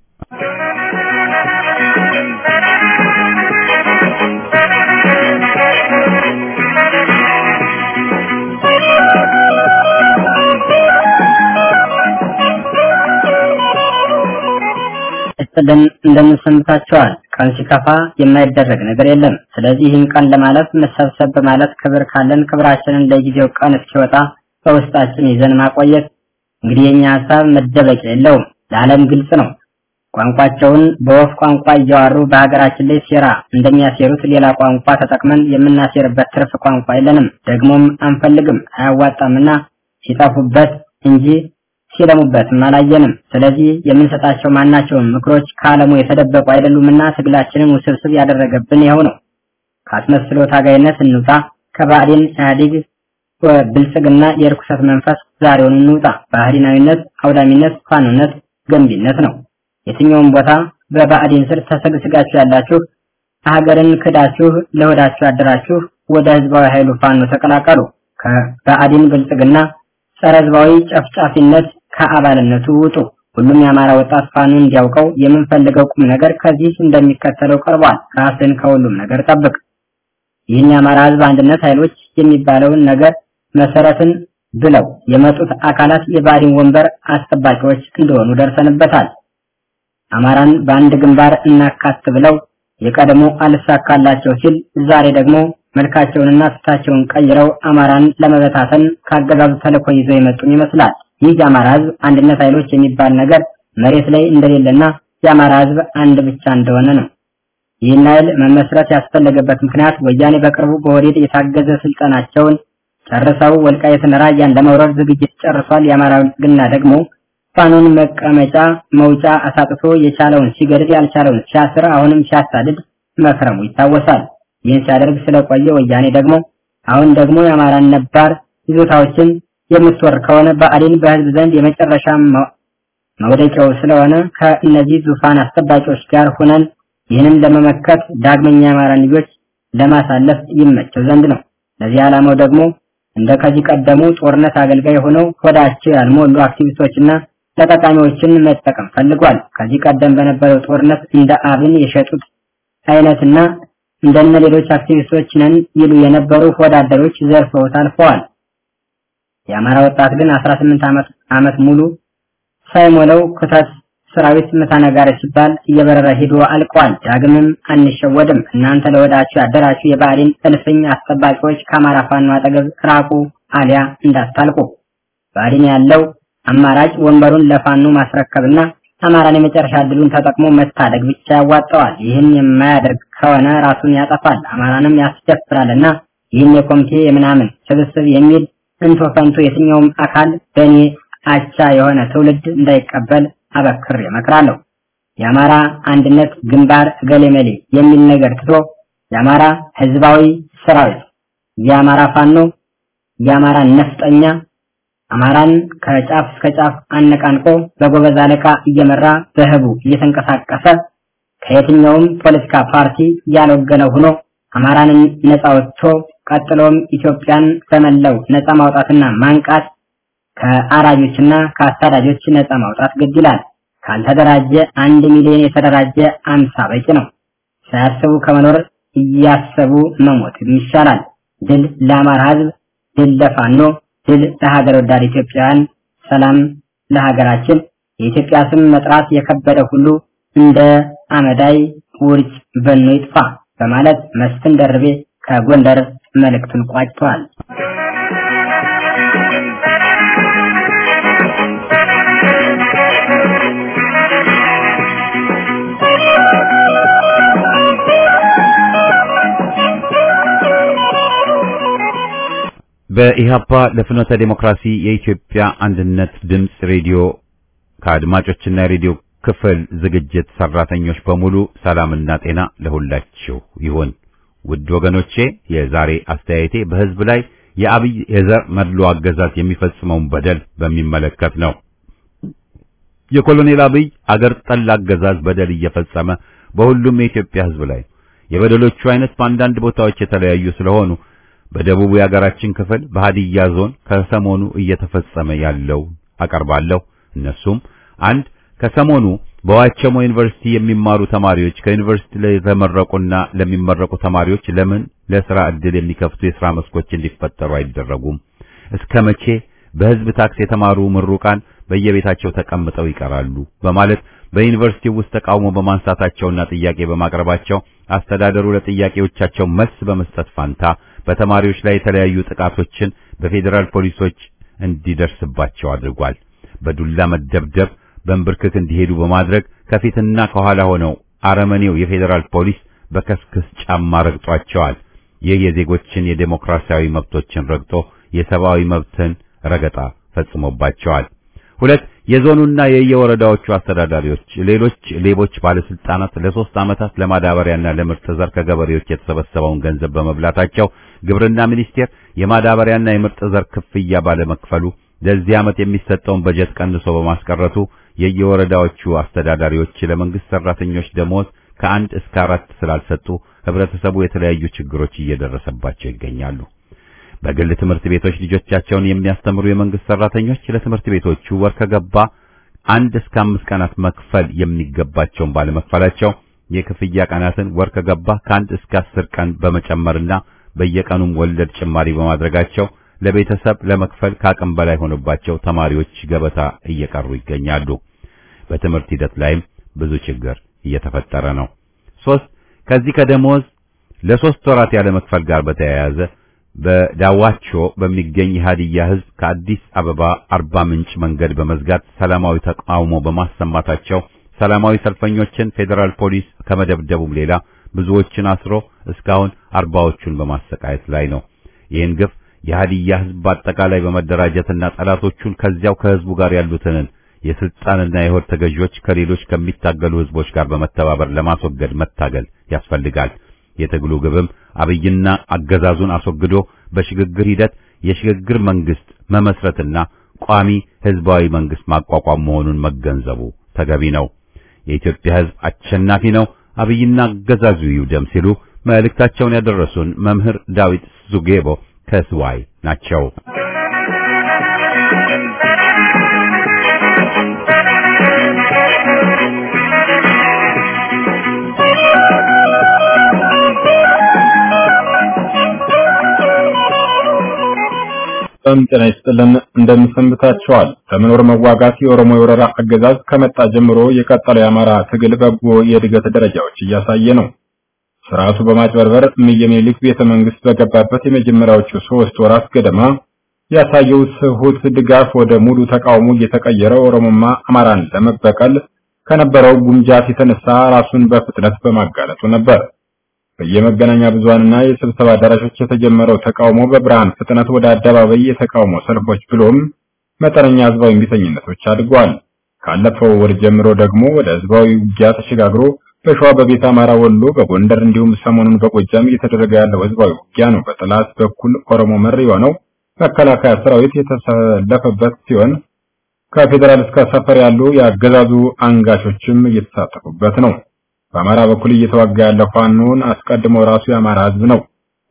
እስተደን እንደምንሰምታቸዋል ቀን ሲከፋ የማይደረግ ነገር የለም። ስለዚህ ይህን ቀን ለማለፍ መሰብሰብ በማለት ክብር ካለን ክብራችንን ለጊዜው ቀን እስኪወጣ በውስጣችን ይዘን ማቆየት እንግዲህ የኛ ሐሳብ መደበቂያ የለውም፣ ለዓለም ግልጽ ነው። ቋንቋቸውን በወፍ ቋንቋ እያወሩ በሀገራችን ላይ ሴራ እንደሚያሴሩት ሌላ ቋንቋ ተጠቅመን የምናሴርበት ትርፍ ቋንቋ የለንም፣ ደግሞም አንፈልግም፣ አያዋጣምና ሲጠፉበት እንጂ ሲለሙበትም አላየንም። ስለዚህ የምንሰጣቸው ማናቸውም ምክሮች ከዓለሙ የተደበቁ አይደሉምና ትግላችንን ውስብስብ ያደረገብን ይኸው ነው። ካስመስሎ ታጋይነት እንውጣ፣ ከባዕድን ኢህአዴግ ብልጽግና የርኩሰት መንፈስ ዛሬውን እንውጣ። ባህሪናዊነት፣ አውዳሚነት፣ ፋኖነት ገንቢነት ነው። የትኛውም ቦታ በባዕድን ስር ተሰግስጋችሁ ያላችሁ ሀገርን ክዳችሁ ለወዳችሁ አደራችሁ ወደ ህዝባዊ ኃይሉ ፋኖ ተቀላቀሉ። ከባዕድን ብልጽግና ጸረ ህዝባዊ ጨፍጫፊነት ከአባልነቱ ውጡ። ሁሉም የአማራ ወጣት ፋኖ እንዲያውቀው የምንፈልገው ቁም ነገር ከዚህ እንደሚከተለው ቀርቧል። ራስን ከሁሉም ነገር ጠብቅ። ይህን የአማራ ህዝብ አንድነት ኃይሎች የሚባለውን ነገር መሰረትን ብለው የመጡት አካላት የባዕድን ወንበር አስጠባቂዎች እንደሆኑ ደርሰንበታል። አማራን በአንድ ግንባር እናካት ብለው የቀደሞ አልሳካላቸው ሲል ዛሬ ደግሞ መልካቸውንና ፊታቸውን ቀይረው አማራን ለመበታተን ካገዛዙ ተልዕኮ ይዘው የመጡን ይመስላል። ይህ የአማራ ህዝብ አንድነት ኃይሎች የሚባል ነገር መሬት ላይ እንደሌለና የአማራ ህዝብ አንድ ብቻ እንደሆነ ነው። ይህን ኃይል መመስረት ያስፈለገበት ምክንያት ወያኔ በቅርቡ በወዴድ የታገዘ ስልጣናቸውን ጨርሰው ወልቃይትን ራያን ለመውረር ዝግጅት ጨርሷል። የአማራ ብልጽግና ደግሞ ፋኖን መቀመጫ መውጫ አሳጥቶ የቻለውን ሲገድል ያልቻለውን ሲያስር አሁንም ሲያሳድድ መክረሙ ይታወሳል። ይህን ሲያደርግ ስለቆየ ወያኔ ደግሞ አሁን ደግሞ የአማራን ነባር ይዞታዎችን የምትወር ከሆነ ብአዴን በህዝብ ዘንድ የመጨረሻ መውደቂያው ስለሆነ ከእነዚህ ዙፋን አስጠባቂዎች ጋር ሆነን ይህንን ለመመከት ዳግመኛ የአማራን ልጆች ለማሳለፍ ይመቸው ዘንድ ነው። ለዚህ ዓላማው ደግሞ እንደ ከዚህ ቀደሙ ጦርነት አገልጋይ ሆነው ሆዳቸው ያልሞሉ አክቲቪስቶችና ተጠቃሚዎችን መጠቀም ፈልጓል። ከዚህ ቀደም በነበረው ጦርነት እንደ አብን የሸጡት አይነትና እንደነ ሌሎች አክቲቪስቶች ነን ይሉ የነበሩ ወዳደሮች ዘርፈው ታልፈዋል። የአማራ ወጣት ግን አስራ ስምንት ዓመት ዓመት ሙሉ ሳይሞላው ክተት ሰራዊት መታነጋር ሲባል እየበረረ ሄዶ አልቋል። ዳግምም አንሸወድም። እናንተ ለወዳችሁ ያደራችሁ የባዕድን እልፍኝ አስጠባቂዎች ከአማራ ፋኖ አጠገብ ራቁ፣ አሊያ እንዳታልቁ። ባዕድን ያለው አማራጭ ወንበሩን ለፋኖ ማስረከብና አማራን የመጨረሻ ዕድሉን ተጠቅሞ መታደግ ብቻ ያዋጣዋል። ይህን የማያደርግ ከሆነ ራሱን ያጠፋል፣ አማራንም ያስደፍራልና ይህን የኮሚቴ የምናምን ስብስብ የሚል እንቶ ፈንቶ የትኛውም አካል በእኔ አቻ የሆነ ትውልድ እንዳይቀበል አበክር እመክራለሁ። የአማራ አንድነት ግንባር ገሌመሌ የሚል ነገር ትቶ የአማራ ህዝባዊ ሰራዊት፣ የአማራ ፋኖ፣ የአማራ ነፍጠኛ አማራን ከጫፍ እስከ ጫፍ አነቃንቆ በጎበዝ አለቃ እየመራ በህቡ እየተንቀሳቀሰ ከየትኛውም ፖለቲካ ፓርቲ ያልወገነ ሆኖ አማራን ነፃ ወጥቶ ቀጥሎም ኢትዮጵያን በመላው ነፃ ማውጣትና ማንቃት ከአራጆችና ከአሳዳጆች ነፃ ማውጣት ግድ ይላል። ካልተደራጀ አንድ ሚሊዮን የተደራጀ አምሳ በቂ ነው። ሳያስቡ ከመኖር እያሰቡ መሞት ይሻላል። ድል ለአማራ ሕዝብ፣ ድል ለፋኖ፣ ድል ለሀገር ወዳድ ኢትዮጵያውያን፣ ሰላም ለሀገራችን። የኢትዮጵያ ስም መጥራት የከበደ ሁሉ እንደ አመዳይ ውርጭ በኖ ይጥፋ በማለት መስፍን ደርቤ ከጎንደር መልእክቱን ቋጭቷል። በኢሃፓ ለፍኖተ ዲሞክራሲ የኢትዮጵያ አንድነት ድምጽ ሬዲዮ ከአድማጮችና ሬዲዮ ክፍል ዝግጅት ሰራተኞች በሙሉ ሰላምና ጤና ለሁላችሁ ይሁን። ውድ ወገኖቼ፣ የዛሬ አስተያየቴ በህዝብ ላይ የአብይ የዘር መድሎ አገዛዝ የሚፈጽመውን በደል በሚመለከት ነው። የኮሎኔል አብይ አገር ጠል አገዛዝ በደል እየፈጸመ በሁሉም የኢትዮጵያ ህዝብ ላይ የበደሎቹ አይነት በአንዳንድ ቦታዎች የተለያዩ ስለሆኑ በደቡብ የሀገራችን ክፍል በሃዲያ ዞን ከሰሞኑ እየተፈጸመ ያለው አቀርባለሁ። እነሱም አንድ ከሰሞኑ በዋቸሞ ዩኒቨርሲቲ የሚማሩ ተማሪዎች ከዩኒቨርሲቲ ላይ የተመረቁና ለሚመረቁ ተማሪዎች ለምን ለሥራ ዕድል የሚከፍቱ የሥራ መስኮች እንዲፈጠሩ አይደረጉም? እስከ መቼ በህዝብ ታክስ የተማሩ ምሩቃን በየቤታቸው ተቀምጠው ይቀራሉ? በማለት በዩኒቨርሲቲ ውስጥ ተቃውሞ በማንሳታቸውና ጥያቄ በማቅረባቸው አስተዳደሩ ለጥያቄዎቻቸው መልስ በመስጠት ፋንታ በተማሪዎች ላይ የተለያዩ ጥቃቶችን በፌዴራል ፖሊሶች እንዲደርስባቸው አድርጓል። በዱላ መደብደብ፣ በእንብርክክ እንዲሄዱ በማድረግ ከፊትና ከኋላ ሆነው አረመኔው የፌዴራል ፖሊስ በከስክስ ጫማ ረግጧቸዋል። ይህ የዜጎችን የዴሞክራሲያዊ መብቶችን ረግጦ የሰብአዊ መብትን ረገጣ ፈጽሞባቸዋል። ሁለት የዞኑና የየወረዳዎቹ አስተዳዳሪዎች ሌሎች ሌቦች ባለስልጣናት ለሶስት ዓመታት ለማዳበሪያና ለምርጥ ዘር ከገበሬዎች የተሰበሰበውን ገንዘብ በመብላታቸው ግብርና ሚኒስቴር የማዳበሪያና የምርጥ ዘር ክፍያ ባለመክፈሉ ለዚህ ዓመት የሚሰጠውን በጀት ቀንሶ በማስቀረቱ የየወረዳዎቹ አስተዳዳሪዎች ለመንግስት ሰራተኞች ደሞዝ ከአንድ እስከ አራት ስላልሰጡ ህብረተሰቡ የተለያዩ ችግሮች እየደረሰባቸው ይገኛሉ። በግል ትምህርት ቤቶች ልጆቻቸውን የሚያስተምሩ የመንግስት ሰራተኞች ለትምህርት ቤቶቹ ወር ከገባ አንድ እስከ አምስት ቀናት መክፈል የሚገባቸውን ባለመክፈላቸው የክፍያ ቀናትን ወር ከገባ ከአንድ እስከ አስር ቀን በመጨመርና በየቀኑም ወለድ ጭማሪ በማድረጋቸው ለቤተሰብ ለመክፈል ከአቅም በላይ ሆኖባቸው ተማሪዎች ገበታ እየቀሩ ይገኛሉ። በትምህርት ሂደት ላይም ብዙ ችግር እየተፈጠረ ነው። ሶስት ከዚህ ከደሞዝ ለሶስት ወራት ያለ መክፈል ጋር በተያያዘ በዳዋቾ በሚገኝ የሃዲያ ህዝብ ከአዲስ አበባ አርባ ምንጭ መንገድ በመዝጋት ሰላማዊ ተቃውሞ በማሰማታቸው ሰላማዊ ሰልፈኞችን ፌዴራል ፖሊስ ከመደብደቡም ሌላ ብዙዎችን አስሮ እስካሁን አርባዎቹን በማሰቃየት ላይ ነው። ይህን ግፍ የሃዲያ ህዝብ በአጠቃላይ በመደራጀትና ጠላቶቹን ከዚያው ከህዝቡ ጋር ያሉትን የስልጣንና የሆድ ተገዢዎች ከሌሎች ከሚታገሉ ህዝቦች ጋር በመተባበር ለማስወገድ መታገል ያስፈልጋል። የትግሉ ግብም አብይና አገዛዙን አስወግዶ በሽግግር ሂደት የሽግግር መንግስት መመስረትና ቋሚ ህዝባዊ መንግስት ማቋቋም መሆኑን መገንዘቡ ተገቢ ነው። የኢትዮጵያ ህዝብ አሸናፊ ነው። አብይና አገዛዙ ይውደም ሲሉ መልእክታቸውን ያደረሱን መምህር ዳዊት ዙጌቦ ከስዋይ ናቸው። ጤና ይስጥልን እንደምሰንብታችኋል። ለመኖር መዋጋት የኦሮሞ የወረራ አገዛዝ ከመጣ ጀምሮ የቀጠለ የአማራ ትግል በጎ የድገት ደረጃዎች እያሳየ ነው። ስርዓቱ በማጭበርበር ምኒልክ ቤተ መንግስት በገባበት የመጀመሪያዎቹ ሶስት ወራት ገደማ ያሳየው ስሁት ድጋፍ ወደ ሙሉ ተቃውሞ እየተቀየረ ኦሮሞማ አማራን ለመበቀል ከነበረው ጉምጃት የተነሳ ራሱን በፍጥነት በማጋለጡ ነበር። በየመገናኛ ብዙሃንና የስብሰባ አዳራሾች የተጀመረው ተቃውሞ በብርሃን ፍጥነት ወደ አደባባይ የተቃውሞ ሰልፎች ብሎም መጠነኛ ህዝባዊ እምቢተኝነቶች አድጓል። ካለፈው ወር ጀምሮ ደግሞ ወደ ህዝባዊ ውጊያ ተሸጋግሮ በሸዋ በቤተ አማራ ወሎ በጎንደር እንዲሁም ሰሞኑን በጎጃም እየተደረገ ያለው ህዝባዊ ውጊያ ነው። በጠላት በኩል ኦሮሞ መሪ የሆነው መከላከያ ሰራዊት የተሰለፈበት ሲሆን ከፌደራል እስከ ሰፈር ያሉ የአገዛዙ አንጋቾችም እየተሳተፉበት ነው። በአማራ በኩል እየተዋጋ ያለው ፋኖን አስቀድሞ ራሱ የአማራ ህዝብ ነው።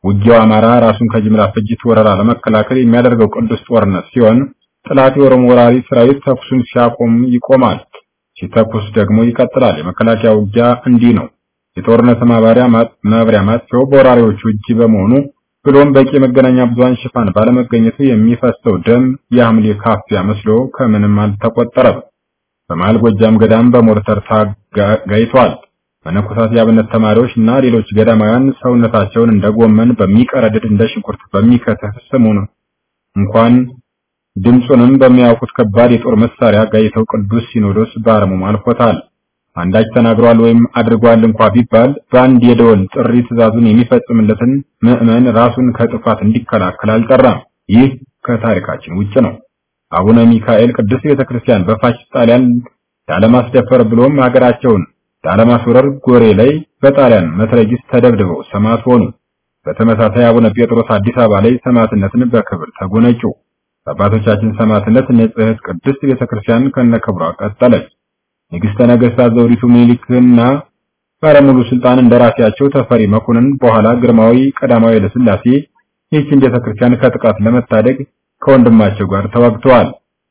ውጊያው አማራ ራሱን ከጅምላ ፍጅት ወረራ ለመከላከል የሚያደርገው ቅዱስ ጦርነት ሲሆን ጥላት የኦሮሞ ወራሪ ሰራዊት ተኩሱን ሲያቆም ይቆማል፣ ሲተኩስ ደግሞ ይቀጥላል። የመከላከያ ውጊያ እንዲህ ነው። የጦርነት ማባሪያ ማብሪያ ማጥፊያው በወራሪዎቹ እጅ በመሆኑ ብሎም በቂ መገናኛ ብዙሃን ሽፋን ባለመገኘቱ የሚፈሰው ደም የሐምሌ ካፊያ መስሎ ከምንም አልተቆጠረም። በመሃል ጎጃም ገዳም በሞርተር ታጋይቷል። መነኮሳት፣ የአብነት ተማሪዎች እና ሌሎች ገዳማውያን ሰውነታቸውን እንደ ጎመን በሚቀረድድ እንደ ሽንኩርት በሚከተፍ ስሙን እንኳን ድምጹንም በሚያውቁት ከባድ የጦር መሳሪያ ጋይተው ቅዱስ ሲኖዶስ ባረሙ አልፎታል። አንዳች ተናግሯል ወይም አድርጓል እንኳን ቢባል በአንድ የደወል ጥሪ ትዕዛዙን የሚፈጽምለትን ምዕመን ራሱን ከጥፋት እንዲከላከል አልጠራም። ይህ ከታሪካችን ውጭ ነው። አቡነ ሚካኤል ቅዱስ ቤተክርስቲያን በፋሽስት ጣሊያን ያለማስደፈር ብሎም ሀገራቸውን ያለማስወረር ጎሬ ላይ በጣሊያን መትረጊስ ተደብድበው ሰማዕት ሆኑ። በተመሳሳይ አቡነ ጴጥሮስ አዲስ አበባ ላይ ሰማዕትነትን በክብር ተጎነጩ። አባቶቻችን ሰማዕትነት ንጽሕት ቅድስት ቤተክርስቲያን ከነክብሯ ቀጠለች። ንግሥተ ነገሥታት ዘውዲቱ ምኒልክና ባለሙሉ ስልጣን እንደራሴያቸው ተፈሪ መኮንን በኋላ ግርማዊ ቀዳማዊ ኃይለ ሥላሴ ይህችን ቤተክርስቲያን ከጥቃት ለመታደግ ከወንድማቸው ጋር ተዋግተዋል።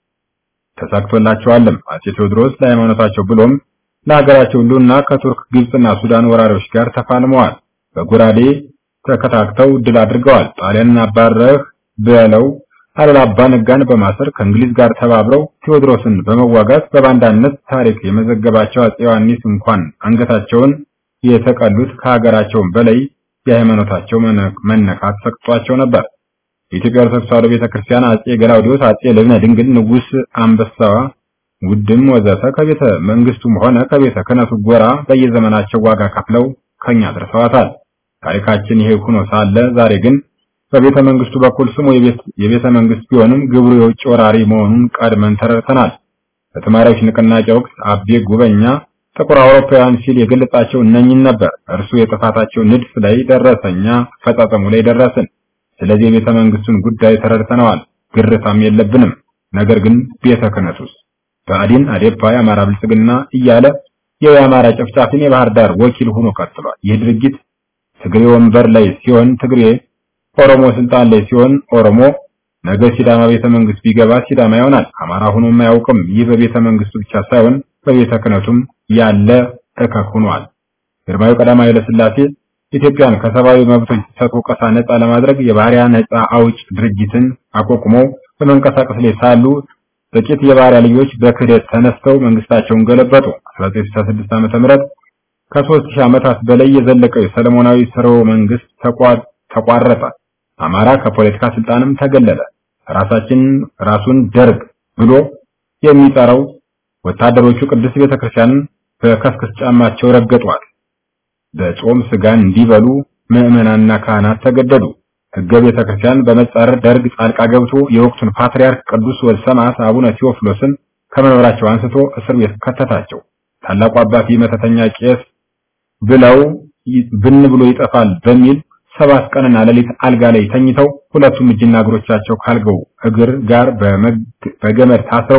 ተሳክቶላቸዋልም። አፄ ቴዎድሮስ ለሃይማኖታቸው ብሎም ለሀገራቸው ሁሉና ከቱርክ ግብጽና ሱዳን ወራሪዎች ጋር ተፋልመዋል። በጉራዴ ተከታክተው ድል አድርገዋል። ጣሊያንን አባረህ በለው አለላ አባ ነጋን በማሰር ከእንግሊዝ ጋር ተባብረው ቴዎድሮስን በመዋጋት በባንዳነት ታሪክ የመዘገባቸው አፄ ዮሐንስ እንኳን አንገታቸውን የተቀሉት ከሀገራቸው በላይ የሃይማኖታቸው መነካት ሰቅጧቸው ነበር። የኢትዮጵያ ኦርቶዶክስ ተዋሕዶ ቤተክርስቲያን አፄ ገላውዲዮስ፣ አፄ ልብነ ድንግል፣ ንጉስ አንበሳዋ ውድም ወዘተ ከቤተ መንግስቱም ሆነ ከቤተ ክህነቱ ጎራ በየዘመናቸው ዋጋ ከፍለው ከኛ ደርሰዋታል። ታሪካችን ይሄ ሆኖ ሳለ ዛሬ ግን በቤተ መንግስቱ በኩል ስሙ የቤት የቤተ መንግስት ቢሆንም ግብሩ የውጭ ወራሪ መሆኑን ቀድመን ተረድተናል። በተማሪዎች ንቅናቄ ወቅት አቤ ጉበኛ ጥቁር አውሮፓውያን ሲል የገለጻቸው እነኝን ነበር። እርሱ የጥፋታቸው ንድፍ ላይ ደረሰኛ ፈጻጸሙ ላይ ደረስን። ስለዚህ የቤተ መንግስቱን ጉዳይ ተረድተናል። ግርታም የለብንም። ነገር ግን ቤተ ክህነቱስ ብአዴን፣ አዴፓ፣ የአማራ ብልጽግና እያለ የአማራ ጨፍጫፊን የባህር ዳር ወኪል ሆኖ ቀጥሏል። ይህ ድርጊት ትግሬ ወንበር ላይ ሲሆን ትግሬ፣ ኦሮሞ ስልጣን ላይ ሲሆን ኦሮሞ፣ ነገ ሲዳማ ቤተ መንግስት ቢገባ ሲዳማ ይሆናል። አማራ ሆኖ የማያውቅም። ይህ በቤተ መንግስቱ ብቻ ሳይሆን በቤተ ክህነቱም ያለ እከክ ሆኗል። ግርማዊ ቀዳማዊ ኃይለ ሥላሴ ኢትዮጵያን ከሰብአዊ መብቶች ሰቆቃ ነፃ ለማድረግ የባሪያ ነፃ አውጭ ድርጅትን አቋቁመው በመንቀሳቀስ ላይ ሳሉ ጥቂት የባሪያ ልጆች በክህደት ተነስተው መንግስታቸውን ገለበጡ። አስራ ዘጠኝ ስልሳ ስድስት ዓመተ ምህረት ከሦስት ሺህ ዓመታት በላይ የዘለቀው ሰለሞናዊ ስርወ መንግስት ተቋረጠ። አማራ ከፖለቲካ ስልጣንም ተገለለ። ራሳችን ራሱን ደርግ ብሎ የሚጠራው ወታደሮቹ ቅድስት ቤተክርስቲያንን በከስክስ ጫማቸው ረገጧል። በጾም ስጋን እንዲበሉ ምዕመናንና ካህናት ተገደዱ። ሕገ ቤተክርስቲያን በመጻረር ደርግ ጣልቃ ገብቶ የወቅቱን ፓትርያርክ ቅዱስ ወልሰማዕት አቡነ ቴዎፍሎስን ከመንበራቸው አንስቶ እስር ቤት ከተታቸው። ታላቁ አባት መተተኛ ቄስ ብለው ብን ብሎ ይጠፋል በሚል ሰባት ቀንና ሌሊት አልጋ ላይ ተኝተው ሁለቱም እጅና እግሮቻቸው ካልገው እግር ጋር በገመድ ታስረው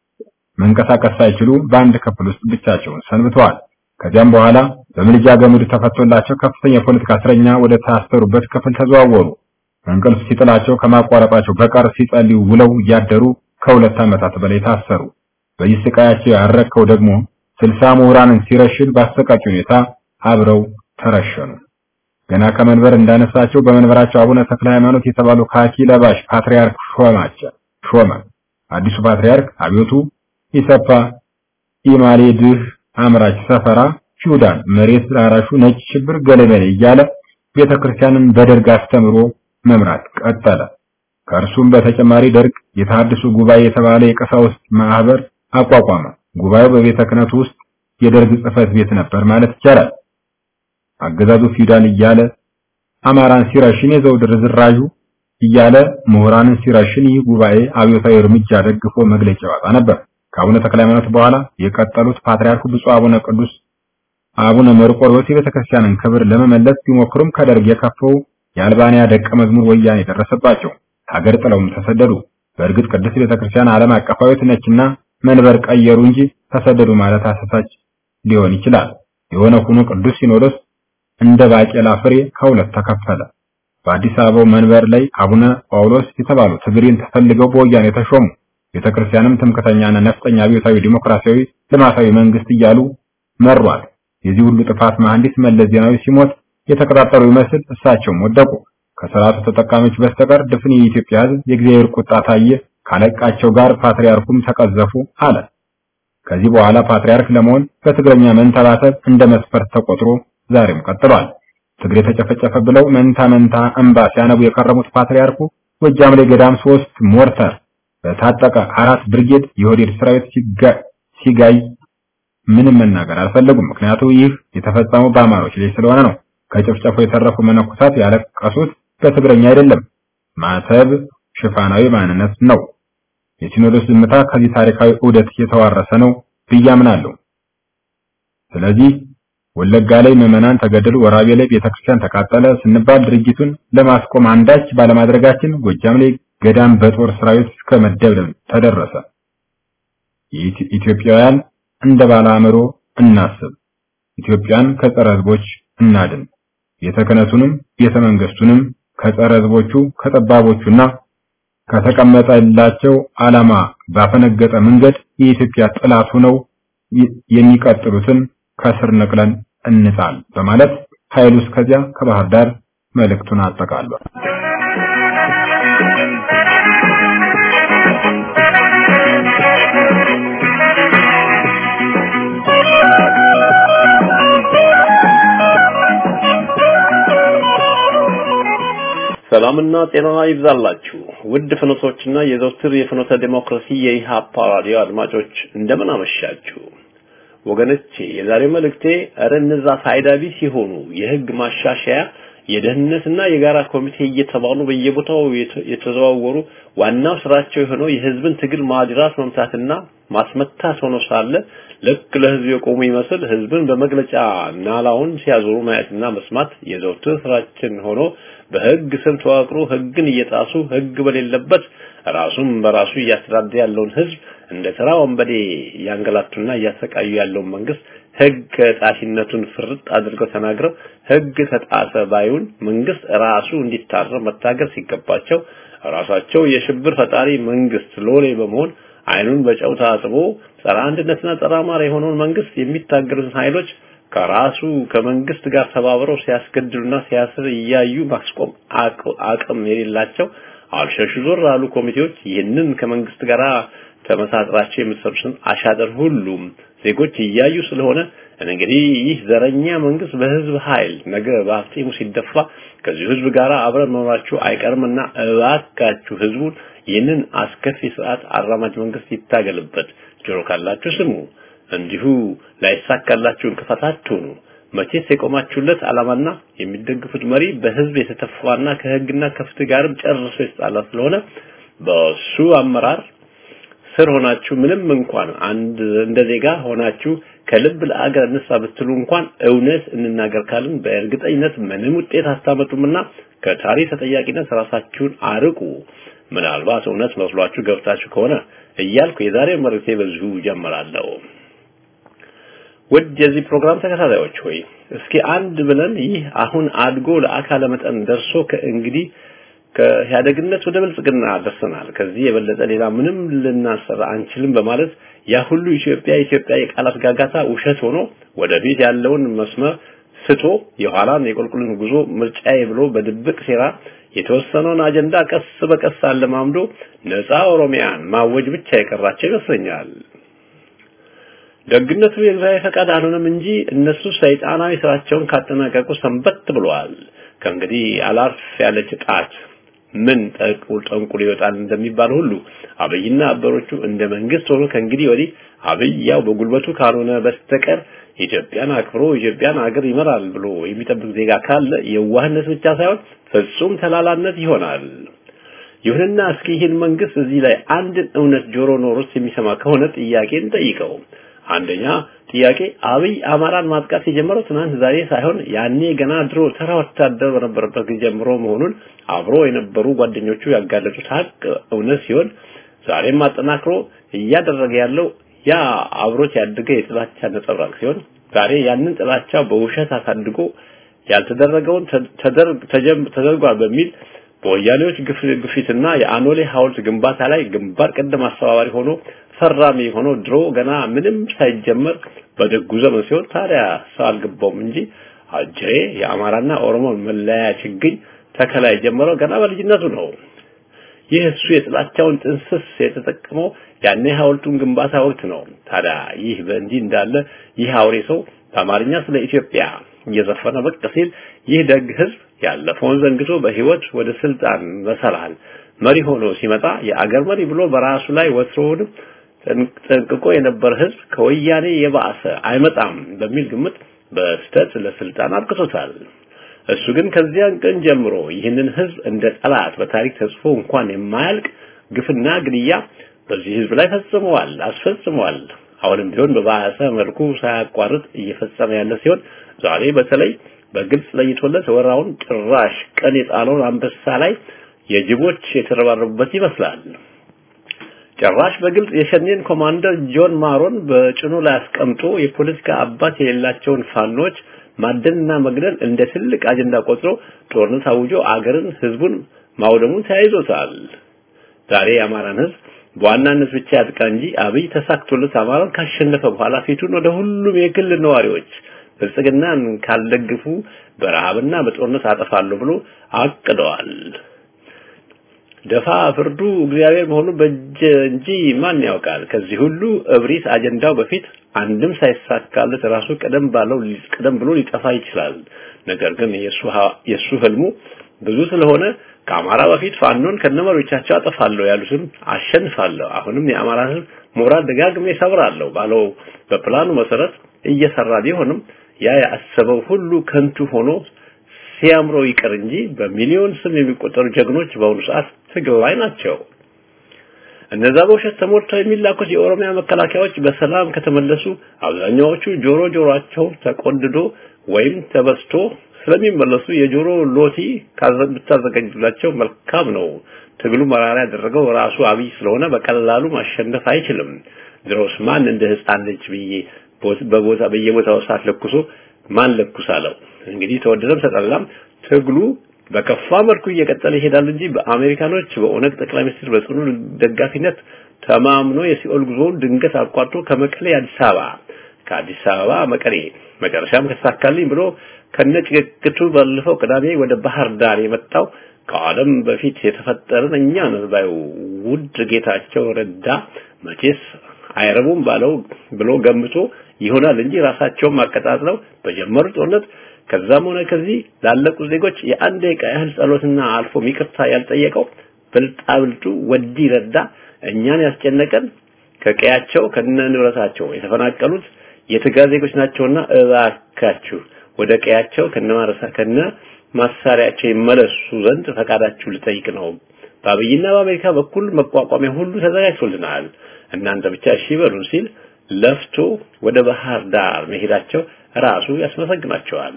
መንቀሳቀስ ሳይችሉ በአንድ ክፍል ውስጥ ብቻቸውን ሰንብተዋል። ከዚያም በኋላ በምልጃ ገመድ ተፈቶላቸው ከፍተኛ የፖለቲካ እስረኛ ወደ ታሰሩበት ክፍል ተዘዋወሩ። እንቅልፍ ሲጥላቸው ከማቋረጣቸው በቀር ሲጸልዩ ውለው እያደሩ ከሁለት ዓመታት በላይ ታሰሩ። በዚህ ስቃያቸው ያረከው ደግሞ ስልሳ ምሁራንን ሲረሽን በአሰቃቂ ሁኔታ አብረው ተረሸኑ። ገና ከመንበር እንዳነሳቸው በመንበራቸው አቡነ ተክለ ሃይማኖት የተባሉ ካኪ ለባሽ ፓትርያርክ ሾማቸው ሾመ። አዲሱ ፓትርያርክ አብዮቱ ኢሰፓ ኢማሌድህ አምራች ሰፈራ ፊውዳል መሬት ላራሹ ነጭ ሽብር ገለመሌ እያለ ቤተክርስቲያንን በደርግ አስተምሮ መምራት ቀጠለ። ከእርሱም በተጨማሪ ደርግ የተሐድሱ ጉባኤ የተባለ የቀሳውስት ማህበር አቋቋመ። ጉባኤው በቤተ ክህነቱ ውስጥ የደርግ ጽሕፈት ቤት ነበር ማለት ይቻላል። አገዛዙ ፊውዳል እያለ አማራን ሲረሽን የዘውድ ርዝራዡ እያለ ምሁራንን ሲረሽን ይህ ጉባኤ አብዮታዊ እርምጃ ደግፎ መግለጫ ያወጣ ነበር። ከአቡነ ተክለ ሃይማኖት በኋላ የቀጠሉት ፓትርያርኩ ብፁዕ አቡነ ቅዱስ አቡነ መርቆሬዎስ የቤተክርስቲያንን ክብር ለመመለስ ቢሞክሩም ከደርግ የከፈው የአልባንያ ደቀ መዝሙር ወያኔ ደረሰባቸው። ሀገር ጥለውም ተሰደዱ። በእርግጥ ቅድስት ቤተክርስቲያን ዓለም አቀፋዊት ነችና መንበር ቀየሩ እንጂ ተሰደዱ ማለት አሳሳች ሊሆን ይችላል። የሆነ ሆኖ ቅዱስ ሲኖዶስ እንደ ባቄላ ፍሬ ከሁለት ተከፈለ። በአዲስ አበባው መንበር ላይ አቡነ ጳውሎስ የተባሉ ትግሬን ተፈልገው በወያኔ ተሾሙ። ቤተክርስቲያንም ትምክህተኛና ነፍጠኛ አብዮታዊ ዲሞክራሲያዊ ልማታዊ መንግስት እያሉ መሯል። የዚህ ሁሉ ጥፋት መሐንዲስ መለስ ዜናዊ ሲሞት የተቀጣጠሩ ይመስል እሳቸውም ወደቁ። ከሰራቱ ተጠቃሚዎች በስተቀር ድፍን የኢትዮጵያ ሕዝብ የእግዚአብሔር ቁጣ ታየ፣ ካለቃቸው ጋር ፓትርያርኩም ተቀዘፉ አለ። ከዚህ በኋላ ፓትርያርክ ለመሆን በትግረኛ መንተባተብ እንደ መስፈርት ተቆጥሮ ዛሬም ቀጥሏል። ትግሬ ተጨፈጨፈ ብለው መንታ መንታ እንባ ሲያነቡ የከረሙት ፓትርያርኩ ጎጃም ላይ ገዳም ሶስት ሞርተር በታጠቀ አራት ብርጌድ የወዴድ ሰራዊት ሲጋይ ምንም መናገር አልፈለጉም። ምክንያቱም ይህ የተፈጸመው በአማሮች ላይ ስለሆነ ነው። ከጭፍጨፉ የተረፉ መነኮሳት ያለቀሱት በትግረኛ አይደለም፣ ማተብ ሽፋናዊ ማንነት ነው። የሲኖዶስ ዝምታ ከዚህ ታሪካዊ ዑደት የተዋረሰ ነው ብያምናለሁ። ስለዚህ ወለጋ ላይ ምዕመናን ተገደሉ፣ ወራቤ ላይ ቤተክርስቲያን ተቃጠለ ስንባል ድርጊቱን ለማስቆም አንዳች ባለማድረጋችን ጎጃም ላይ ገዳም በጦር ሰራዊት እስከ መደብደብ ተደረሰ። ኢትዮጵያውያን እንደ ባለ አእምሮ እናስብ፣ ኢትዮጵያን ከጸረ ሕዝቦች እናድን፣ ቤተ ክህነቱንም ቤተ መንግስቱንም ከጸረ ሕዝቦቹ ከጠባቦቹና ከተቀመጠላቸው ዓላማ ባፈነገጠ መንገድ የኢትዮጵያ ጥላት ሆነው የሚቀጥሉትን ከስር ነቅለን እንጣል በማለት ኃይሉ እስከዚያ ከባህር ዳር መልእክቱን አጠቃሏል። ሰላምና ጤና ይብዛላችሁ ውድ ፍኖቶችና የዘውትር የፍኖተ ዲሞክራሲ የኢሃፓ ራዲዮ አድማጮች እንደምን አመሻችሁ። ወገኖቼ የዛሬ መልእክቴ አረንዛ ፋይዳቢ ሲሆኑ የህግ ማሻሻያ የደህንነትና የጋራ ኮሚቴ እየተባሉ በየቦታው የተዘዋወሩ ዋናው ስራቸው የሆነው የህዝብን ትግል ማድራት መምታትና ማስመታት ሆኖ ሳለ ልክ ለህዝብ የቆሙ ይመስል ህዝብን በመግለጫ ናላውን ሲያዞሩ ማየትና መስማት የዘውትር ስራችን ሆኖ በህግ ስም ተዋቅሮ ህግን እየጣሱ ህግ በሌለበት ራሱን በራሱ እያስተዳደረ ያለውን ህዝብ እንደ ተራ ወንበዴ ያንገላቱና ያሰቃዩ ያለው መንግስት ህግ ጣፊነቱን ፍርጥ አድርገው ተናግረው ህግ ተጣሰ ባይውን መንግስት ራሱ እንዲታረም መታገር ሲገባቸው ራሳቸው የሽብር ፈጣሪ መንግስት ሎሌ በመሆን አይኑን በጨው ታጥቦ ጸረ አንድነትና ጸረ አማራ የሆነውን መንግስት የሚታገሉትን ኃይሎች ከራሱ ከመንግስት ጋር ተባብረው ሲያስገድሉና ሲያስር እያዩ ማስቆም አቅም የሌላቸው አልሸሹ ዞር ያሉ ኮሚቴዎች ይህንን ከመንግስት ጋር ተመሳጥራቸው የምትሰሩትን አሻጥር ሁሉም ዜጎች እያዩ ስለሆነ እንግዲህ ይህ ዘረኛ መንግስት በህዝብ ኃይል ነገ ባፍጢሙ ሲደፋ ከዚህ ህዝብ ጋር አብረን መኖራችሁ አይቀርምና እባካችሁ ህዝቡን ይህንን አስከፊ ስርዓት አራማጅ መንግስት ይታገልበት። ጆሮ ካላችሁ ስሙ፣ እንዲሁ ላይሳካላችሁ እንቅፋታችሁ ነው። መቼስ የቆማችሁለት ዓላማና የሚደግፉት መሪ በህዝብ የተተፋና ከህግና ከፍትህ ጋርም ጨርሶ ይጣላ ስለሆነ በሱ አመራር ስር ሆናችሁ ምንም እንኳን አንድ እንደ ዜጋ ሆናችሁ ከልብ ለአገር እንሳ ብትሉ እንኳን እውነት እንናገር ካልን በእርግጠኝነት ምንም ውጤት አታመጡምና ከታሪክ ተጠያቂነት ራሳችሁን አርቁ። ምናልባት እውነት መስሏችሁ ገብታችሁ ከሆነ እያልኩ የዛሬ መልእክቴ በዚሁ ጀምራለሁ። ውድ የዚህ ፕሮግራም ተከታታዮች ሆይ እስኪ አንድ ብለን ይህ አሁን አድጎ ለአካለ መጠን ደርሶ ከእንግዲህ ከያደግነት ወደ ብልጽግና ደርሰናል፣ ከዚህ የበለጠ ሌላ ምንም ልናሰራ አንችልም በማለት ያ ሁሉ ኢትዮጵያ ኢትዮጵያ የቃላት ጋጋታ ውሸት ሆኖ ወደ ቤት ያለውን መስመር ስቶ የኋላን የቁልቁልን ጉዞ ምርጫዬ ብሎ በድብቅ ሴራ የተወሰነውን አጀንዳ ቀስ በቀስ አለማምዶ ነፃ ኦሮሚያን ማወጅ ብቻ የቀራቸው ይመስለኛል። ደግነቱ የእግዚአብሔር ፈቃድ አልሆነም እንጂ እነሱ ሰይጣናዊ ስራቸውን ካጠናቀቁ ሰንበት ብለዋል። ከእንግዲህ አላርፍ ያለች ጣት ምን ጠቁል ጠንቁል ይወጣል እንደሚባል ሁሉ አብይና አበሮቹ እንደ መንግስት ሆኖ ከእንግዲህ ወዲህ አብይ ያው በጉልበቱ ካልሆነ በስተቀር ኢትዮጵያን አክብሮ ኢትዮጵያን አገር ይመራል ብሎ የሚጠብቅ ዜጋ ካለ የዋህነት ብቻ ሳይሆን ፍጹም ተላላነት ይሆናል። ይሁንና እስኪ ይህን መንግስት እዚህ ላይ አንድ እውነት ጆሮ ኖሮስ የሚሰማ ከሆነ ጥያቄን ጠይቀው። አንደኛ ጥያቄ አብይ አማራን ማጥቃት የጀመረው ትናንት ዛሬ ሳይሆን ያኔ ገና ድሮ ተራ ወታደር በነበረበት ጊዜ ጀምሮ መሆኑን አብሮ የነበሩ ጓደኞቹ ያጋለጡት ሀቅ እውነት ሲሆን ዛሬም አጠናክሮ እያደረገ ያለው ያ አብሮት ያደገ የጥላቻ ነጸብራቅ ሲሆን ዛሬ ያንን ጥላቻ በውሸት አሳድጎ ያልተደረገውን ተደርጓል በሚል በወያኔዎች ግፊትና የአኖሌ ሐውልት ግንባታ ላይ ግንባር ቀደም አስተባባሪ ሆኖ ፈራሚ ሆኖ ድሮ ገና ምንም ሳይጀመር በደጉ ዘመን ሲሆን ታዲያ ሰው አልገባውም እንጂ አጅሬ የአማራና ኦሮሞ መለያ ችግኝ ተከላ የጀመረው ገና በልጅነቱ ነው። ይህ እሱ የጥላቻውን ጥንስስ የተጠቀመው ያኔ ሐውልቱን ግንባታ ወቅት ነው። ታዲያ ይህ በእንዲህ እንዳለ ይህ አውሬ ሰው በአማርኛ ስለ ኢትዮጵያ እየዘፈነ በቅ ሲል ይህ ደግ ህዝብ ያለፈውን ዘንግቶ በህይወት ወደ ስልጣን መሰላል መሪ ሆኖ ሲመጣ የአገር መሪ ብሎ በራሱ ላይ ወትሮውንም ጠንቅቆ የነበረ ህዝብ ከወያኔ የባሰ አይመጣም በሚል ግምት በስተት ለስልጣን አብቅቶታል። እሱ ግን ከዚያን ቀን ጀምሮ ይህንን ህዝብ እንደ ጠላት በታሪክ ተጽፎ እንኳን የማያልቅ ግፍና ግድያ በዚህ ህዝብ ላይ ፈጽመዋል አስፈጽመዋል። አሁንም ቢሆን በባሰ መልኩ ሳያቋርጥ እየፈጸመ ያለ ሲሆን ዛሬ በተለይ በግልጽ ለይቶለት ወራውን ጭራሽ ቀን የጣለውን አንበሳ ላይ የጅቦች የተረባረቡበት ይመስላል። ጭራሽ በግልጽ የሸኔን ኮማንደር ጆን ማሮን በጭኑ ላይ አስቀምጦ የፖለቲካ አባት የሌላቸውን ፋኖች ማደንና መግደል እንደ ትልቅ አጀንዳ ቆጥሮ ጦርነት አውጆ አገርን ህዝቡን ማውደሙን ተያይዞታል። ዛሬ የአማራን ህዝብ በዋናነት ብቻ ያጥቃ እንጂ አብይ ተሳክቶለት አማራን ካሸነፈ በኋላ ፊቱን ወደ ሁሉም የግል ነዋሪዎች ብልጽግናን ካልደግፉ በረሃብና በጦርነት አጠፋለሁ ብሎ አቅደዋል። ደፋ ፍርዱ እግዚአብሔር መሆኑ በእጅ እንጂ ማን ያውቃል። ከዚህ ሁሉ እብሪት አጀንዳው በፊት አንድም ሳይሳካለት ራሱ ቀደም ባለው ቀደም ብሎ ሊጠፋ ይችላል። ነገር ግን የሱ የሱ ህልሙ ብዙ ስለሆነ ከአማራ በፊት ፋኖን ከነመሪዎቻቸው አጠፋለሁ ያሉትን አሸንፋለሁ፣ አሁንም የአማራ ህዝብ ሞራል ደጋግሜ ሰብራለሁ ባለው በፕላኑ መሰረት እየሰራ ቢሆንም ያ ያሰበው ሁሉ ከንቱ ሆኖ ሲያምረው ይቀር እንጂ በሚሊዮን ስም የሚቆጠሩ ጀግኖች በአሁኑ ሰዓት ትግል ላይ ናቸው። እነዛ በውሸት ተሞልተው የሚላኩት የኦሮሚያ መከላከያዎች በሰላም ከተመለሱ አብዛኛዎቹ ጆሮ ጆሮአቸው ተቆንድዶ ወይም ተበስቶ ስለሚመለሱ የጆሮ ሎቲ ካዘጋጁላቸው መልካም ነው። ትግሉ መራራ ያደረገው ራሱ አብይ ስለሆነ በቀላሉ ማሸነፍ አይችልም። ድሮስ ማን እንደ ህፃን ልጅ ብዬ በቦታ በየቦታው ሰዓት ለኩሶ ማን ለኩሳለው? እንግዲህ ተወደደም ተጠላም ትግሉ በከፋ መልኩ እየቀጠለ ይሄዳል እንጂ በአሜሪካኖች በኦነግ ጠቅላይ ሚኒስትር በጽኑ ደጋፊነት ተማምኖ የሲኦል ጉዞውን ድንገት አቋርጦ ከመቀሌ አዲስ አበባ ከአዲስ አበባ መቀሌ መጨረሻም ከተሳካልኝ ብሎ ከነጭቅቅቱ ባለፈው ቅዳሜ ወደ ባህር ዳር የመጣው ከዓለም በፊት የተፈጠረን እኛ ነባዩ ውድ ጌታቸው ረዳ መቼስ አይረቡም ባለው ብሎ ገምቶ ይሆናል እንጂ ራሳቸውን ማቀጣጥለው በጀመሩ ጦርነት ከዛም ሆነ ከዚህ ላለቁ ዜጎች የአንድ ደቂቃ ያህል ጸሎትና አልፎ ይቅርታ ያልጠየቀው ብልጣብልጡ ወዲ ረዳ እኛን ያስጨነቀን ከቀያቸው ከነንብረታቸው የተፈናቀሉት የትግራይ ዜጎች ናቸውና እባካችሁ ወደ ቀያቸው ከነማረሳ ከነ ማሳሪያቸው ይመለሱ ዘንድ ፈቃዳችሁ ልጠይቅ ነው። በአብይና በአሜሪካ በኩል መቋቋሚያ ሁሉ ተዘጋጅቶልናል፣ እናንተ ብቻ እሺ በሉን ሲል ለፍቶ ወደ ባህር ዳር መሄዳቸው ራሱ ያስመሰግናቸዋል።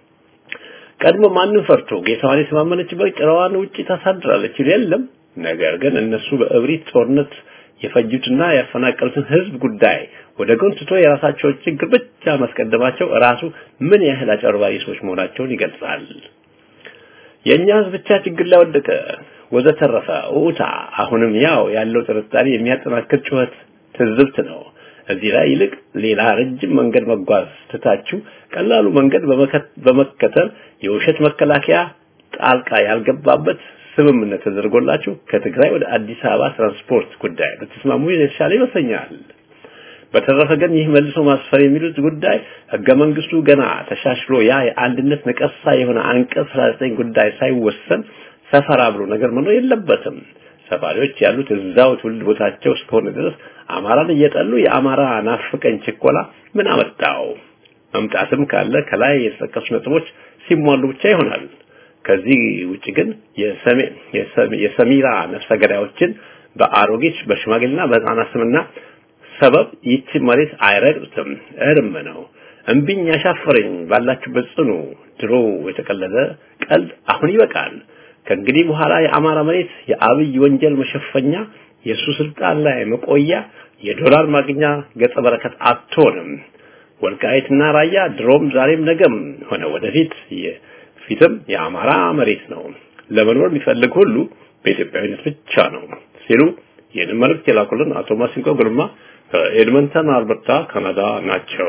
ቀድሞ ማንን ፈርቶ ጌታዋን የተማመነችበት ጭራዋን ውጪ ታሳድራለች የለም። ነገር ግን እነሱ በእብሪት ጦርነት የፈጁትና ያፈናቀሉትን ህዝብ ጉዳይ ወደ ጎን ትቶ የራሳቸው ችግር ብቻ ማስቀደማቸው ራሱ ምን ያህል አጨርባሪ ሰዎች መሆናቸውን ይገልጻል። የኛ ህዝብ ብቻ ችግር ላይ ወደቀ ወዘተረፈ ኡታ አሁንም ያው ያለው ጥርጣሬ የሚያጠናክር ጩኸት ትዝብት ነው። እዚህ ላይ ይልቅ ሌላ ረጅም መንገድ መጓዝ ትታችሁ ቀላሉ መንገድ በመከተል የውሸት መከላከያ ጣልቃ ያልገባበት ስምምነት ተደርጎላችሁ ከትግራይ ወደ አዲስ አበባ ትራንስፖርት ጉዳይ በተስማሙ የተሻለ ይመስለኛል። በተረፈ ግን ይህ መልሶ ማስፈር የሚሉት ጉዳይ ህገ መንግስቱ ገና ተሻሽሎ ያ የአንድነት ነቀሳ የሆነ አንቀጽ አስራ ዘጠኝ ጉዳይ ሳይወሰን ሰፈራ ብሎ ነገር መኖር የለበትም። ሰፋሪዎች ያሉት እዛው ትውልድ ቦታቸው እስከሆነ ድረስ አማራን እየጠሉ የአማራ ናፍቀኝ ችኮላ ምን አመጣው? መምጣትም ካለ ከላይ የተጠቀሱ ነጥቦች ሲሟሉ ብቻ ይሆናል። ከዚህ ውጪ ግን የሰሜ የሰሚራ ነፍሰ ገዳዮችን በአሮጊት በሽማግሌና በህፃናት ስምና ሰበብ ይቺ መሬት አይረግጥም እርም ነው። እንብኝ ያሻፈረኝ ባላችሁበት ጽኑ። ድሮ የተቀለደ ቀልድ አሁን ይበቃል። ከእንግዲህ በኋላ የአማራ መሬት የአብይ ወንጀል መሸፈኛ የሱ ስልጣን ላይ መቆያ የዶላር ማግኛ ገጸ በረከት አትሆንም። ወልቃይትና ራያ ድሮም ዛሬም ነገም ሆነ ወደፊት የፊትም የአማራ መሬት ነው። ለመኖር የሚፈልግ ሁሉ በኢትዮጵያዊነት ብቻ ነው ሲሉ ይህንን መልእክት የላኩልን አቶ ማሲንቆ ግርማ ከኤድመንተን አልበርታ ካናዳ ናቸው።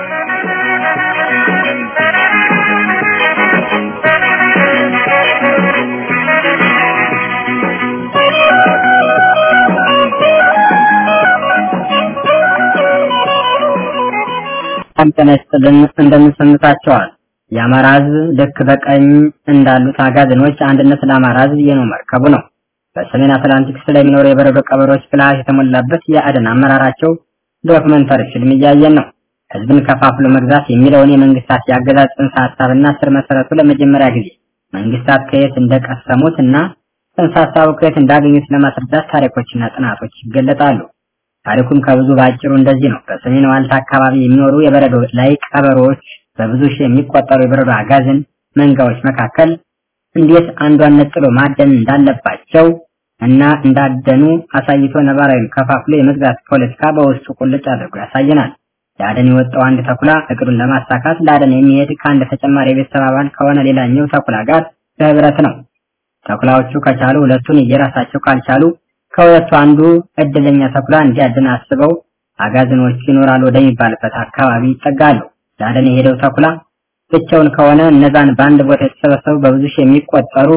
አንተነስተን እንደምንሰምታቸዋል የአማራ ሕዝብ ልክ በቀኝ እንዳሉት አጋዘኖች አንድነት ለአማራ ሕዝብ የኖ መርከቡ ነው። በሰሜን አትላንቲክ ስለሚኖሩ የበረዶ ቀበሮች ፍላሽ የተሞላበት የአደን አመራራቸው ዶክመንተሪ ፊልም እያየን ነው። ሕዝብን ከፋፍሎ መግዛት የሚለውን የመንግስታት ያገዛዝ ጽንሰ ሐሳብና ስር መሰረቱ ለመጀመሪያ ጊዜ መንግስታት ከየት እንደቀሰሙትና ጽንሰ ሐሳቡ ከየት እንዳገኙት ለማስረዳት ታሪኮችና ጥናቶች ይገለጣሉ። ታሪኩም ከብዙ ባጭሩ እንደዚህ ነው። በሰሜን ዋልታ አካባቢ የሚኖሩ የበረዶ ላይ ቀበሮች በብዙ ሺህ የሚቆጠሩ የበረዶ አጋዘን መንጋዎች መካከል እንዴት አንዷን ነጥሎ ማደን እንዳለባቸው እና እንዳደኑ አሳይቶ ነባራዊ ከፋፍሎ የመግዛት ፖለቲካ በውስጡ ቁልጭ አድርጎ ያሳየናል። ለአደን የወጣው አንድ ተኩላ እቅዱን ለማሳካት ለአደን የሚሄድ ከአንድ ተጨማሪ የቤተሰብ አባል ከሆነ ሌላኛው ተኩላ ጋር በህብረት ነው። ተኩላዎቹ ከቻሉ ሁለቱን እየራሳቸው ካልቻሉ ከሁለቱ አንዱ እድለኛ ተኩላ እንዲያድን አስበው አጋዘኖቹ ይኖራሉ ወደሚባልበት አካባቢ ይጠጋሉ። ለአደን የሄደው ተኩላ ብቻውን ከሆነ እነዛን በአንድ ቦታ የተሰበሰቡ በብዙ ሺህ የሚቆጠሩ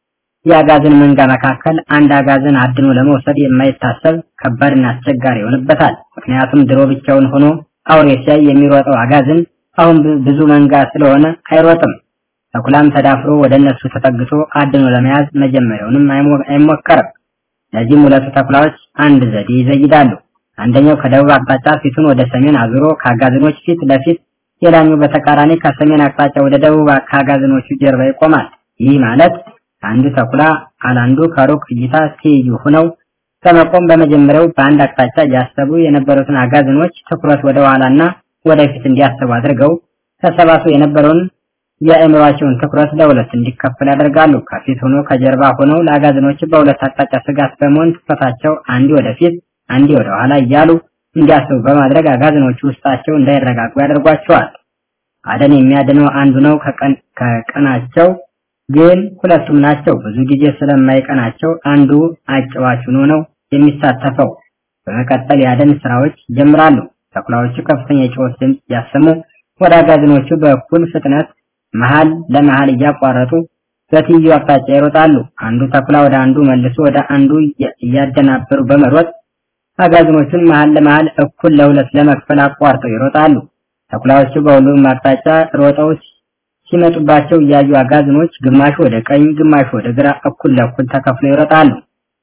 የአጋዘን መንጋ መካከል አንድ አጋዘን አድኖ ለመውሰድ የማይታሰብ ከባድና አስቸጋሪ ይሆንበታል። ምክንያቱም ድሮ ብቻውን ሆኖ አውሬ ሲያይ የሚሮጠው አጋዘን አሁን ብዙ መንጋ ስለሆነ አይሮጥም። ተኩላም ተዳፍሮ ወደ እነሱ ተጠግቶ አድኖ ለመያዝ መጀመሪያውንም አይሞከርም። ለዚህም ሁለቱ ተኩላዎች አንድ ዘዴ ይዘይዳሉ። አንደኛው ከደቡብ አቅጣጫ ፊቱን ወደ ሰሜን አዙሮ ከአጋዘኖች ፊት ለፊት፣ ሌላኛው በተቃራኒ ከሰሜን አቅጣጫ ወደ ደቡብ ከአጋዘኖቹ ጀርባ ይቆማል። ይህ ማለት አንዱ ተኩላ አላንዱ ከሩቅ እይታ ሲዩ ሆነው በመቆም በመጀመሪያው በአንድ አቅጣጫ ያሰቡ የነበሩትን አጋዘኖች ትኩረት ወደ ኋላና ወደፊት እንዲያስቡ አድርገው ተሰባስበው የነበረውን የአእምሮአቸውን ትኩረት ለሁለት እንዲከፈል ያደርጋሉ። ከፊት ሆኖ ከጀርባ ሆነው ለአጋዘኖች በሁለት አቅጣጫ ስጋት በመሆን ትኩረታቸው አንዲ ወደፊት አንዲ ወደ ኋላ እያሉ እንዲያስቡ በማድረግ አጋዘኖቹ ውስጣቸው እንዳይረጋጉ ያደርጓቸዋል። አደን የሚያድነው አንዱ ነው ከቀን ከቀናቸው ግን ሁለቱም ናቸው። ብዙ ጊዜ ስለማይቀናቸው አንዱ አጭዋች ሆኖ ነው የሚሳተፈው። በመቀጠል የአደን ስራዎች ይጀምራሉ። ተኩላዎቹ ከፍተኛ የጩኸት ድምጽ ያሰሙ ወደ አጋዘኖቹ በኩል ፍጥነት መሃል ለመሃል እያቋረጡ በትይዩ አቅጣጫ ይሮጣሉ። አንዱ ተኩላ ወደ አንዱ መልሶ ወደ አንዱ እያደናበሩ በመሮጥ አጋዘኖቹን መሃል ለመሃል እኩል ለሁለት ለመክፈል አቋርጠው ይሮጣሉ። ተኩላዎቹ በሁሉም አቅጣጫ ሮጠው ሲመጡባቸው ያዩ አጋዘኖች ግማሹ ወደ ቀኝ ግማሹ ወደ ግራ እኩል ለእኩል ተከፍለው ይሮጣሉ።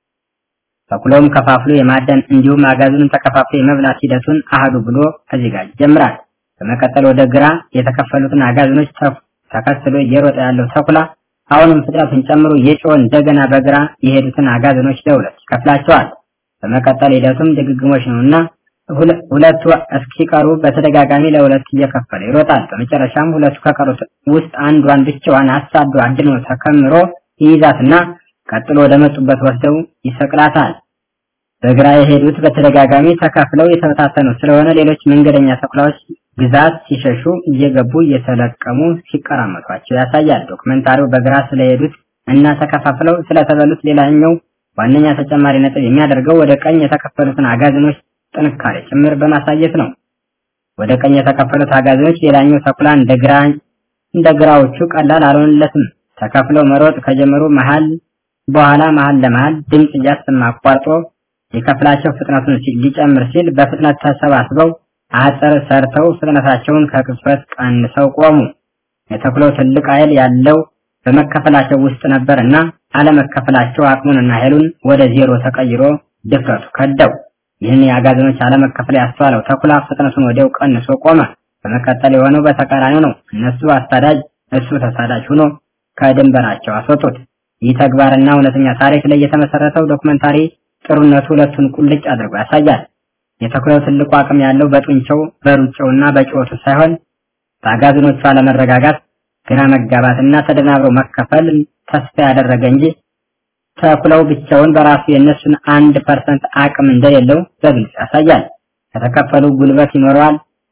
ተኩላውም ከፋፍሎ የማደን እንዲሁም አጋዘኑን ተከፋፍሎ የመብላት ሂደቱን አሃዱ ብሎ ከዚህ ጋር ይጀምራል። በመቀጠል ወደ ግራ የተከፈሉትን አጋዘኖች ተከትሎ እየሮጠ ያለው ተኩላ አሁንም ፍጥነቱን ጨምሮ የጮህ እንደገና በግራ የሄዱትን አጋዘኖች ለሁለት ይከፍላቸዋል። በመቀጠል ሂደቱም ድግግሞሽ ነውና ሁለቱ እስኪቀሩ በተደጋጋሚ ለሁለት እየከፈለ ይሮጣል። በመጨረሻም ሁለቱ ከቀሩት ውስጥ አንዷን ብቻዋን አሳዶ አድኖ ተከምሮ ይይዛትና ቀጥሎ ወደ መጡበት ወስደው ይሰቅላታል። በግራ የሄዱት በተደጋጋሚ ተከፍለው የተበታተኑ ስለሆነ ሌሎች መንገደኛ ተኩላዎች ግዛት ሲሸሹ እየገቡ እየተለቀሙ ሲቀራመቷቸው ያሳያል። ዶክመንታሪው በግራ ስለሄዱት እና ተከፋፍለው ስለተበሉት ሌላኛው ዋነኛ ተጨማሪ ነጥብ የሚያደርገው ወደ ቀኝ የተከፈሉትን አጋዘኖች ጥንካሬ ጭምር በማሳየት ነው። ወደ ቀኝ የተከፈሉት አጋዘኖች ሌላኛው ተኩላ እንደግራ እንደግራዎቹ ቀላል አልሆነለትም። ተከፍለው መሮጥ ከጀመሩ መሃል በኋላ መሃል ለመሃል ድምጽ እያሰማ አቋርጦ የከፍላቸው ፍጥነቱን ሊጨምር ሲል በፍጥነት ተሰባስበው አጥር ሰርተው ፍጥነታቸውን ከቅጽበት ቀንሰው ቆሙ። የተኩላው ትልቅ ኃይል ያለው በመከፈላቸው ውስጥ ነበርና አለመከፈላቸው አቅሙንና ኃይሉን ወደ ዜሮ ተቀይሮ ድፍረቱ ከደው። ይህን የአጋዘኖች አለመከፈል ያስተዋለው ተኩላ ፍጥነቱን ወዲያው ቀንሶ ቆመ። በመቀጠል የሆነው በተቃራኒው ነው። እነሱ አሳዳጅ እሱ ተሳዳጅ ሆኖ ከድንበራቸው አስወጡት። ይህ ተግባርና እውነተኛ ታሪክ ላይ የተመሰረተው ዶክመንታሪ ጥሩነቱ ሁለቱን ቁልጭ አድርጎ ያሳያል። የተኩላው ትልቁ አቅም ያለው በጡንቻው በሩጫውና በጩኸቱ ሳይሆን በአጋዘኖቹ አለመረጋጋት፣ ግራ መጋባትና ተደናብሮ መከፈል ተስፋ ያደረገ እንጂ ተኩላው ብቻውን በራሱ የነሱን አንድ ፐርሰንት አቅም እንደሌለው በግልጽ ያሳያል። ከተከፈሉ ጉልበት ይኖረዋል፣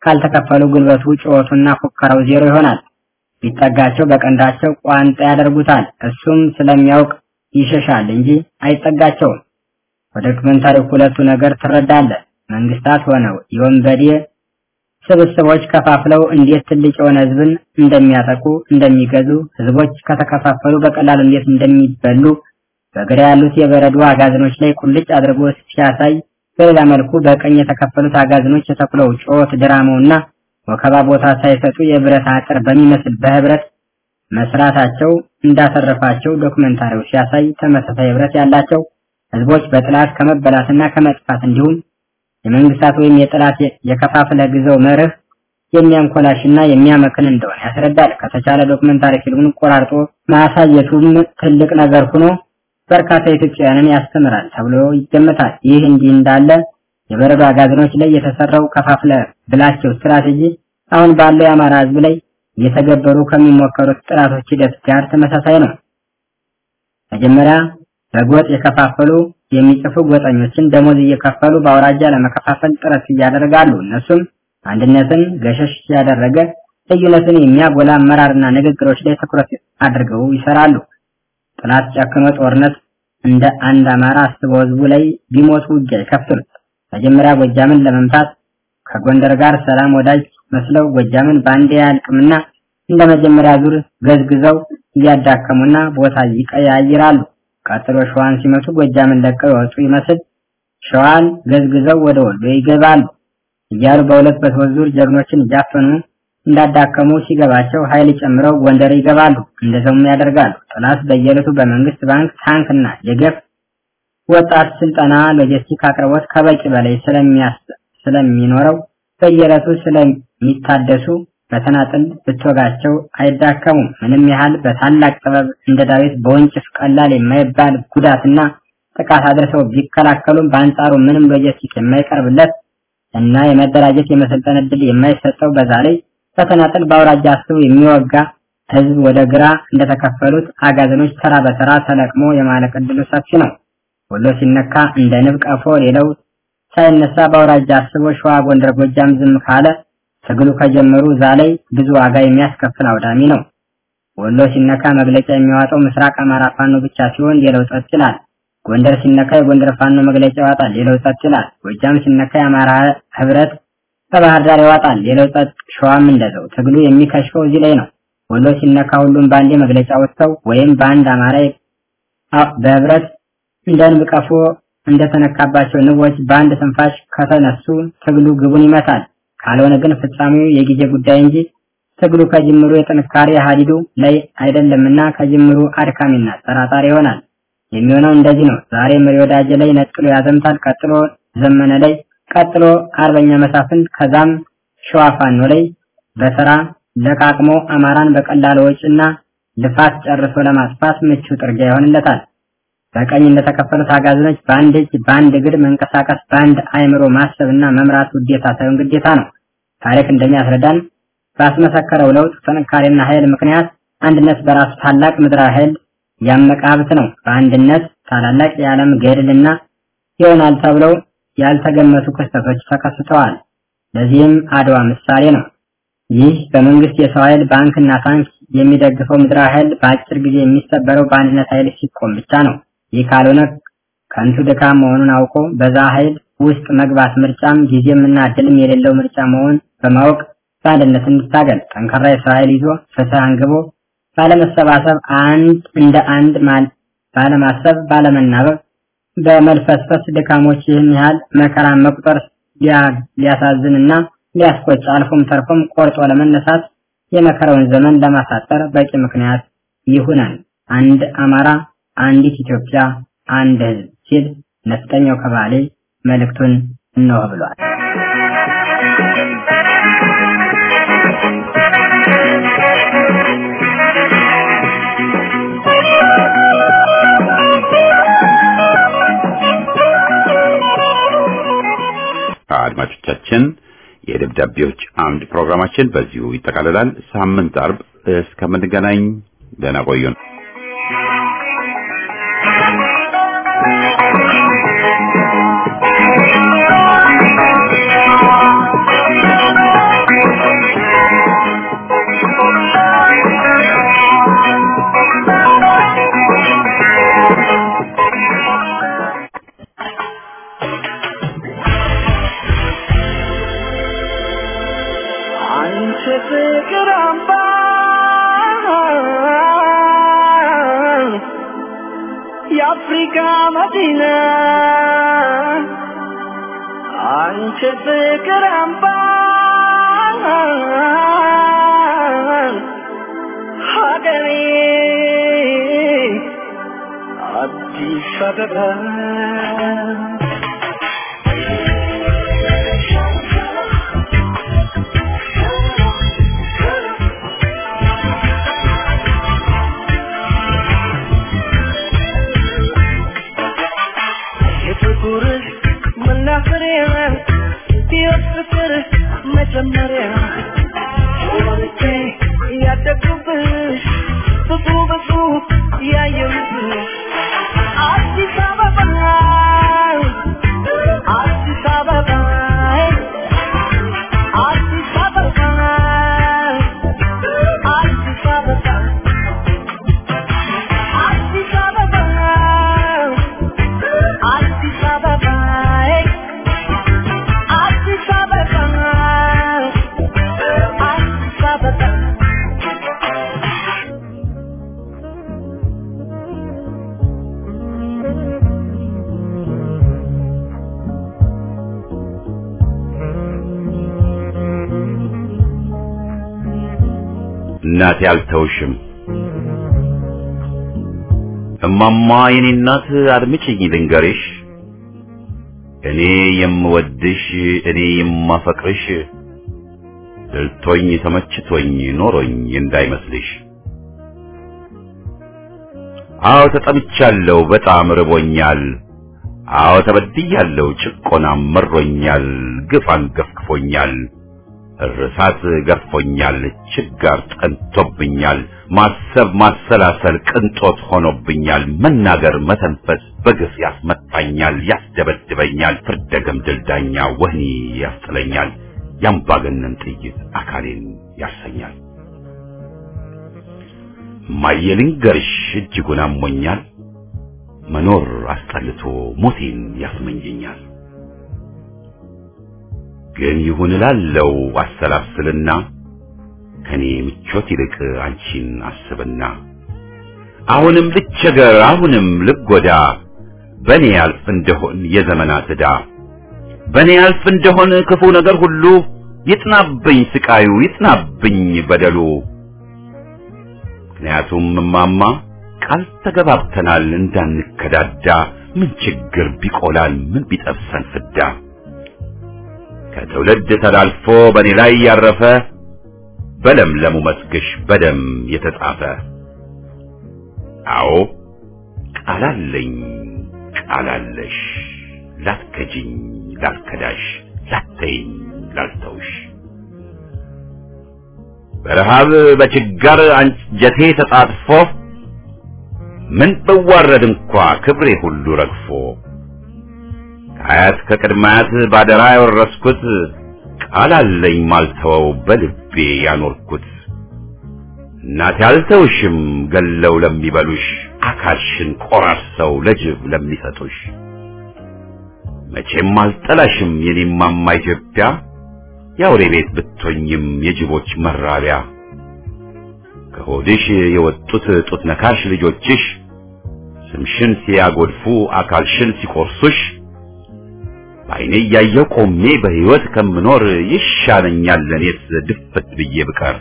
ካልተከፈሉ ጉልበቱ ጩኸቱና ፉከራው ዜሮ ይሆናል። ቢጠጋቸው በቀንዳቸው ቋንጣ ያደርጉታል። እሱም ስለሚያውቅ ይሸሻል እንጂ አይጠጋቸውም። በዶክመንታሪው ሁለቱ ነገር ትረዳለህ። መንግስታት ሆነው የወንበዴ ስብስቦች ከፋፍለው እንዴት ትልቅ የሆነ ህዝብን እንደሚያጠቁ እንደሚገዙ፣ ህዝቦች ከተከፋፈሉ በቀላሉ እንዴት እንደሚበሉ በግራ ያሉት የበረዶ አጋዘኖች ላይ ቁልጭ አድርጎ ሲያሳይ፣ በሌላ መልኩ በቀኝ የተከፈሉት አጋዘኖች የተኩለው ጮት ድራማውና ወከባ ቦታ ሳይሰጡ የብረት አጥር በሚመስል በህብረት መስራታቸው እንዳተረፋቸው ዶክመንታሪው ሲያሳይ፣ ተመሳሳይ ህብረት ያላቸው ህዝቦች በጥላት ከመበላትና ከመጥፋት እንዲሁም የመንግስታት ወይም የጥላት የከፋፍለ ግዘው መርህ የሚያንኮላሽና የሚያመክን እንደሆነ ያስረዳል። ከተቻለ ዶክመንታሪ ፊልሙን ቆራርጦ ማሳየቱም ትልቅ ነገር ሆኖ በርካታ ኢትዮጵያውያንን ያስተምራል ተብሎ ይገመታል። ይህ እንዲህ እንዳለ የበረዶ አጋዘኖች ላይ የተሰራው ከፋፍለ ብላቸው ስትራቴጂ አሁን ባለው የአማራ ህዝብ ላይ እየተገበሩ ከሚሞከሩት ጥራቶች ሂደት ጋር ተመሳሳይ ነው። መጀመሪያ በጎጥ የከፋፈሉ የሚጽፉ ጎጠኞችን ደሞዝ እየከፈሉ በአውራጃ ለመከፋፈል ጥረት ያደርጋሉ። እነሱም አንድነትን ገሸሽ ያደረገ ልዩነትን የሚያጎላ አመራርና ንግግሮች ላይ ትኩረት አድርገው ይሰራሉ። ጥላት ጨክኖ ጦርነት እንደ አንድ አማራ አስበው ህዝቡ ላይ ቢሞቱ ውጊያ ይከፍታሉ። መጀመሪያ ጎጃምን ለመምታት ከጎንደር ጋር ሰላም ወዳጅ መስለው ጎጃምን ባንዴ ያልቅምና እንደ መጀመሪያ ዙር ገዝግዘው እያዳከሙና ቦታ ይቀያይራሉ። ቀጥሎ ሸዋን ሲመቱ ጎጃምን ለቀው ወጡ ይመስል ሸዋን ገዝግዘው ወደ ወሎ ይገባሉ እያሉ በሁለት በሶስት ዙር ጀግኖችን እያፈኑ እንዳዳከሙ ሲገባቸው ኃይል ጨምረው ጎንደር ይገባሉ። እንደዛውም ያደርጋሉ። ጥላት በየለቱ በመንግስት ባንክ ታንክና የገፍ ወጣት ስልጠና ሎጂስቲክ አቅርቦት ከበቂ በላይ ስለሚያስ ስለሚኖረው በየለቱ ስለሚታደሱ በተናጥል ብትወጋቸው አይዳከሙም። ምንም ያህል በታላቅ ጥበብ እንደ ዳዊት በወንጭፍ ቀላል የማይባል ጉዳትና ጥቃት አድርሰው ቢከላከሉም በአንጻሩ ምንም ሎጂስቲክ የማይቀርብለት እና የመደራጀት የመሰልጠን ዕድል የማይሰጠው በዛ ላይ በተናጥል በአውራጃ አስቡ የሚወጋ ህዝብ ወደ ግራ እንደተከፈሉት አጋዘኖች ተራ በተራ ተለቅሞ የማለቅ ዕድሉ ሰፊ ነው። ወሎ ሲነካ እንደ ንብ ቀፎ ሌላው ሳይነሳ በአውራጃ አስቦ ሸዋ፣ ጎንደር፣ ጎጃም ዝም ካለ ትግሉ ከጀመሩ ዛላይ ብዙ ዋጋ የሚያስከፍል አውዳሚ ነው። ወሎ ሲነካ መግለጫ የሚያወጣው ምስራቅ አማራ ፋኖ ብቻ ሲሆን ሌላው ጸጥ ይላል። ጎንደር ሲነካ የጎንደር ፋኖ መግለጫ ያወጣል፣ ሌላው ጸጥ ይላል። ጎጃም ሲነካ የአማራ ህብረት በባህር ዳር ያወጣል፣ ሌላው ጸጥ። ሸዋም እንደዛው። ትግሉ የሚከሽፈው እዚህ ላይ ነው። ወሎ ሲነካ ሁሉም ባንዴ መግለጫ ወጥተው ወይም ባንድ አማራ በህብረት እንደንብ ቀፎ እንደተነካባቸው ንቦች ባንድ ትንፋሽ ከተነሱ ትግሉ ግቡን ይመታል። ካልሆነ ግን ፍጻሜው የጊዜ ጉዳይ እንጂ ትግሉ ከጅምሩ የጥንካሬ ሀዲዱ ላይ አይደለምና ከጅምሩ አድካሚና ጠራጣሪ ይሆናል። የሚሆነው እንደዚህ ነው። ዛሬ መሪ ወዳጅ ላይ ነጥሎ ያዘምታል፣ ቀጥሎ ዘመነ ላይ፣ ቀጥሎ አርበኛ መሳፍንት፣ ከዛም ሸዋ ፋኖ ላይ በሰራ ለቃቅሞ አማራን በቀላል ወጪና ልፋት ጨርሶ ለማጥፋት ምቹ ጥርጊያ ይሆንለታል። በቀኝ እንደተከፈሉት አጋዘኖች በአንድ እጅ በአንድ እግር መንቀሳቀስ በአንድ አይምሮ ማሰብና መምራት ውዴታ ሳይሆን ግዴታ ነው። ታሪክ እንደሚያስረዳን ባስመሰከረው ለውጥ ጥንካሬና ኃይል ምክንያት አንድነት በራሱ ታላቅ ምድራዊ ኃይል ያመቀ ሀብት ነው። በአንድነት ታላላቅ የዓለም ገድልና ይሆናል ተብለው ያልተገመቱ ክስተቶች ተከስተዋል። ለዚህም አድዋ ምሳሌ ነው። ይህ በመንግስት የሰው ኃይል ባንክና ታንክ የሚደግፈው ምድራዊ ኃይል በአጭር ጊዜ የሚሰበረው በአንድነት ኃይል ሲቆም ብቻ ነው። ይህ ካልሆነ ከንቱ ድካም መሆኑን አውቆ በዛ ኃይል ውስጥ መግባት ምርጫም ጊዜምና እድልም የሌለው ምርጫ መሆን በማወቅ በአንድነት እንታገል። ጠንካራ የሰው ኃይል ይዞ ፍትህ አንግቦ ባለመሰባሰብ አንድ እንደ አንድ ማል ባለማሰብ ባለመናበብ በመልፈስፈስ ድካሞች ይህን ያህል መከራ መቁጠር ሊያሳዝንና ሊያስቆጭ አልፎም ተርፎም ቆርጦ ለመነሳት የመከራውን ዘመን ለማሳጠር በቂ ምክንያት ይሁናል። አንድ አማራ፣ አንዲት ኢትዮጵያ፣ አንድ ህዝብ ሲል ነፍጠኛው ከባሌ መልእክቱን ነው ብሏል። አድማጮቻችን የደብዳቤዎች አምድ ፕሮግራማችን በዚሁ ይጠቃልላል። ሳምንት አርብ እስከምንገናኝ ደህና ቆዩን። የአፍሪካ መዲና አንቺ ፍቅር አምባ ሀገሬ አዲስ አበባ የፍቅርሽ መናፈሪያ የፍቅር መጀመሪያ ወልጄ ያደግኩብሽ ብዙ ብዙ ያየሁብሽ አዲስ አበባ አዲስ አበባ አዲስ አበባ አዲስ አበባ አዲስ አበባ አዲስ አበባ አዲስ አበባ አዲስ አበባ እናቴ አልተውሽም እማማ የኔ እናት አድምጪኝ ልንገርሽ እኔ የምወድሽ እኔ የማፈቅርሽ ደልቶኝ ተመችቶኝ ኖሮኝ እንዳይመስልሽ አዎ ተጠምቻለሁ በጣም ርቦኛል አዎ ተበድያለሁ ጭቆናም መሮኛል ግፍ አንገፍግፎኛል እርሳት ገርፎኛል ችጋር ጠንቶብኛል ማሰብ ማሰላሰል ቅንጦት ሆኖብኛል መናገር መተንፈስ በግፍ ያስመታኛል ያስደበድበኛል ፍርደገም ድልዳኛ ወህኒ ያስጥለኛል ያምባገነን ጥይት አካሌን ያሰኛል ማየልንገርሽ እጅጉን አሞኛል መኖር አስጠልቶ ሞቴን ያስመኘኛል ግን ይሁን እላለው አሰላስልና ከኔ ምቾት ይልቅ አንቺን አስብና አሁንም ልቸገር አሁንም ልጎዳ በኔ ያልፍ እንደሆን የዘመናት ዕዳ በኔ ያልፍ እንደሆን ክፉ ነገር ሁሉ ይጥናብኝ ስቃዩ ይጥናብኝ በደሉ ምክንያቱም እማማ ቃል ተገባብተናል እንዳንከዳዳ ምን ችግር ቢቆላል ምን ቢጠብሰን ፍዳ ከትውልድ ተላልፎ በኔ ላይ ያረፈ በለምለሙ መስግሽ በደም የተጻፈ አዎ ቃላለኝ ቃላለሽ ላትከጂኝ ላልከዳሽ ላተይኝ ላልተውሽ በረሃብ በችጋር አንጀቴ ተጣጥፎ ምን በዋረድ እንኳ ክብሬ ሁሉ ረግፎ ከአያት ከቅድማያት ባደራ ያወረስኩት ቃል አለኝ ማልተወው በልቤ ያኖርኩት እናቴ አልተውሽም ገለው ለሚበሉሽ አካልሽን ቆራርሰው ለጅብ ለሚሰጡሽ መቼም አልጠላሽም የኔማማ ኢትዮጵያ የአውሬ ቤት ብትሆኝም የጅቦች መራቢያ ከሆድሽ የወጡት ጡት ነካሽ ልጆችሽ ስምሽን ሲያጎድፉ አካልሽን ሲቆርሱሽ ባይኔ ያየው ቆሜ በህይወት ከምኖር ይሻለኛል ለኔስ ድፍት ብዬ ብቀር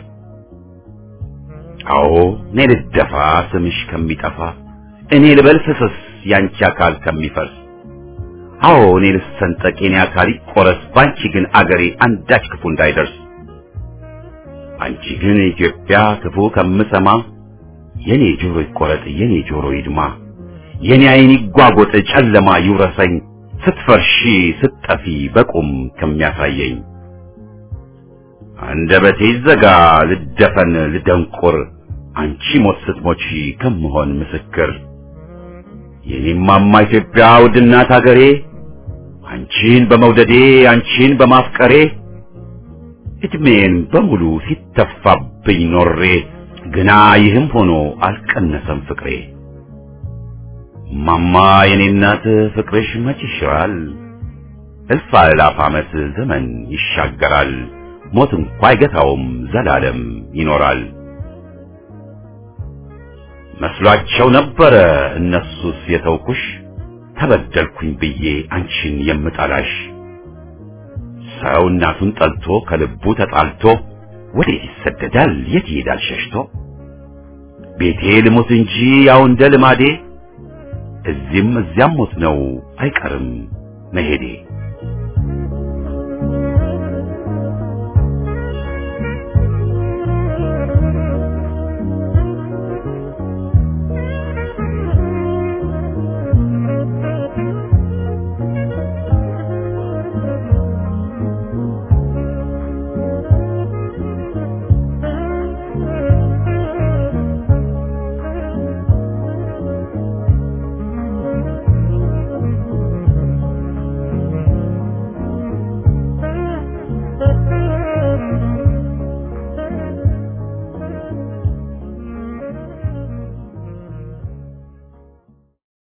አዎ እኔ ልደፋ ስምሽ ከሚጠፋ እኔ ልበል ፍስስ ያንቺ አካል ከሚፈርስ አዎ እኔ ልሰንጠቅ የኔ አካል ይቆረስ ባንቺ ግን አገሬ አንዳች ክፉ እንዳይደርስ አንቺ ግን ኢትዮጵያ ክፉ ከምሰማ የኔ ጆሮ ይቆረጥ የኔ ጆሮ ይድማ የኔ አይን ይጓጎጥ ጨለማ ይውረሰኝ ስትፈርሺ ስትጠፊ በቁም ከሚያሳየኝ አንደበቴ ይዘጋ ልደፈን ልደንቁር አንቺ ሞት ስትሞቺ ከምሆን ምስክር የኔማማ ኢትዮጵያ ውድናት አገሬ አንቺን በመውደዴ አንቺን በማፍቀሬ እድሜን በሙሉ ሲተፋብኝ ኖሬ ግና ይህም ሆኖ አልቀነሰም ፍቅሬ ማማ የኔ እናት ፍቅርሽ መች ይሽራል እልፍ አእላፍ ዓመት ዘመን ይሻገራል ሞት እንኳ አይገታውም ዘላለም ይኖራል መስሏቸው ነበረ እነሱስ የተውኩሽ ተበደልኩኝ ብዬ አንቺን የምጠላሽ ሰው እናቱን ጠልቶ ከልቡ ተጣልቶ ወዴት ይሰደዳል የት ይሄዳል ሸሽቶ ቤቴ ልሞት እንጂ ያው እንደ ልማዴ እዚህም እዚያም ሞት ነው አይቀርም መሄዴ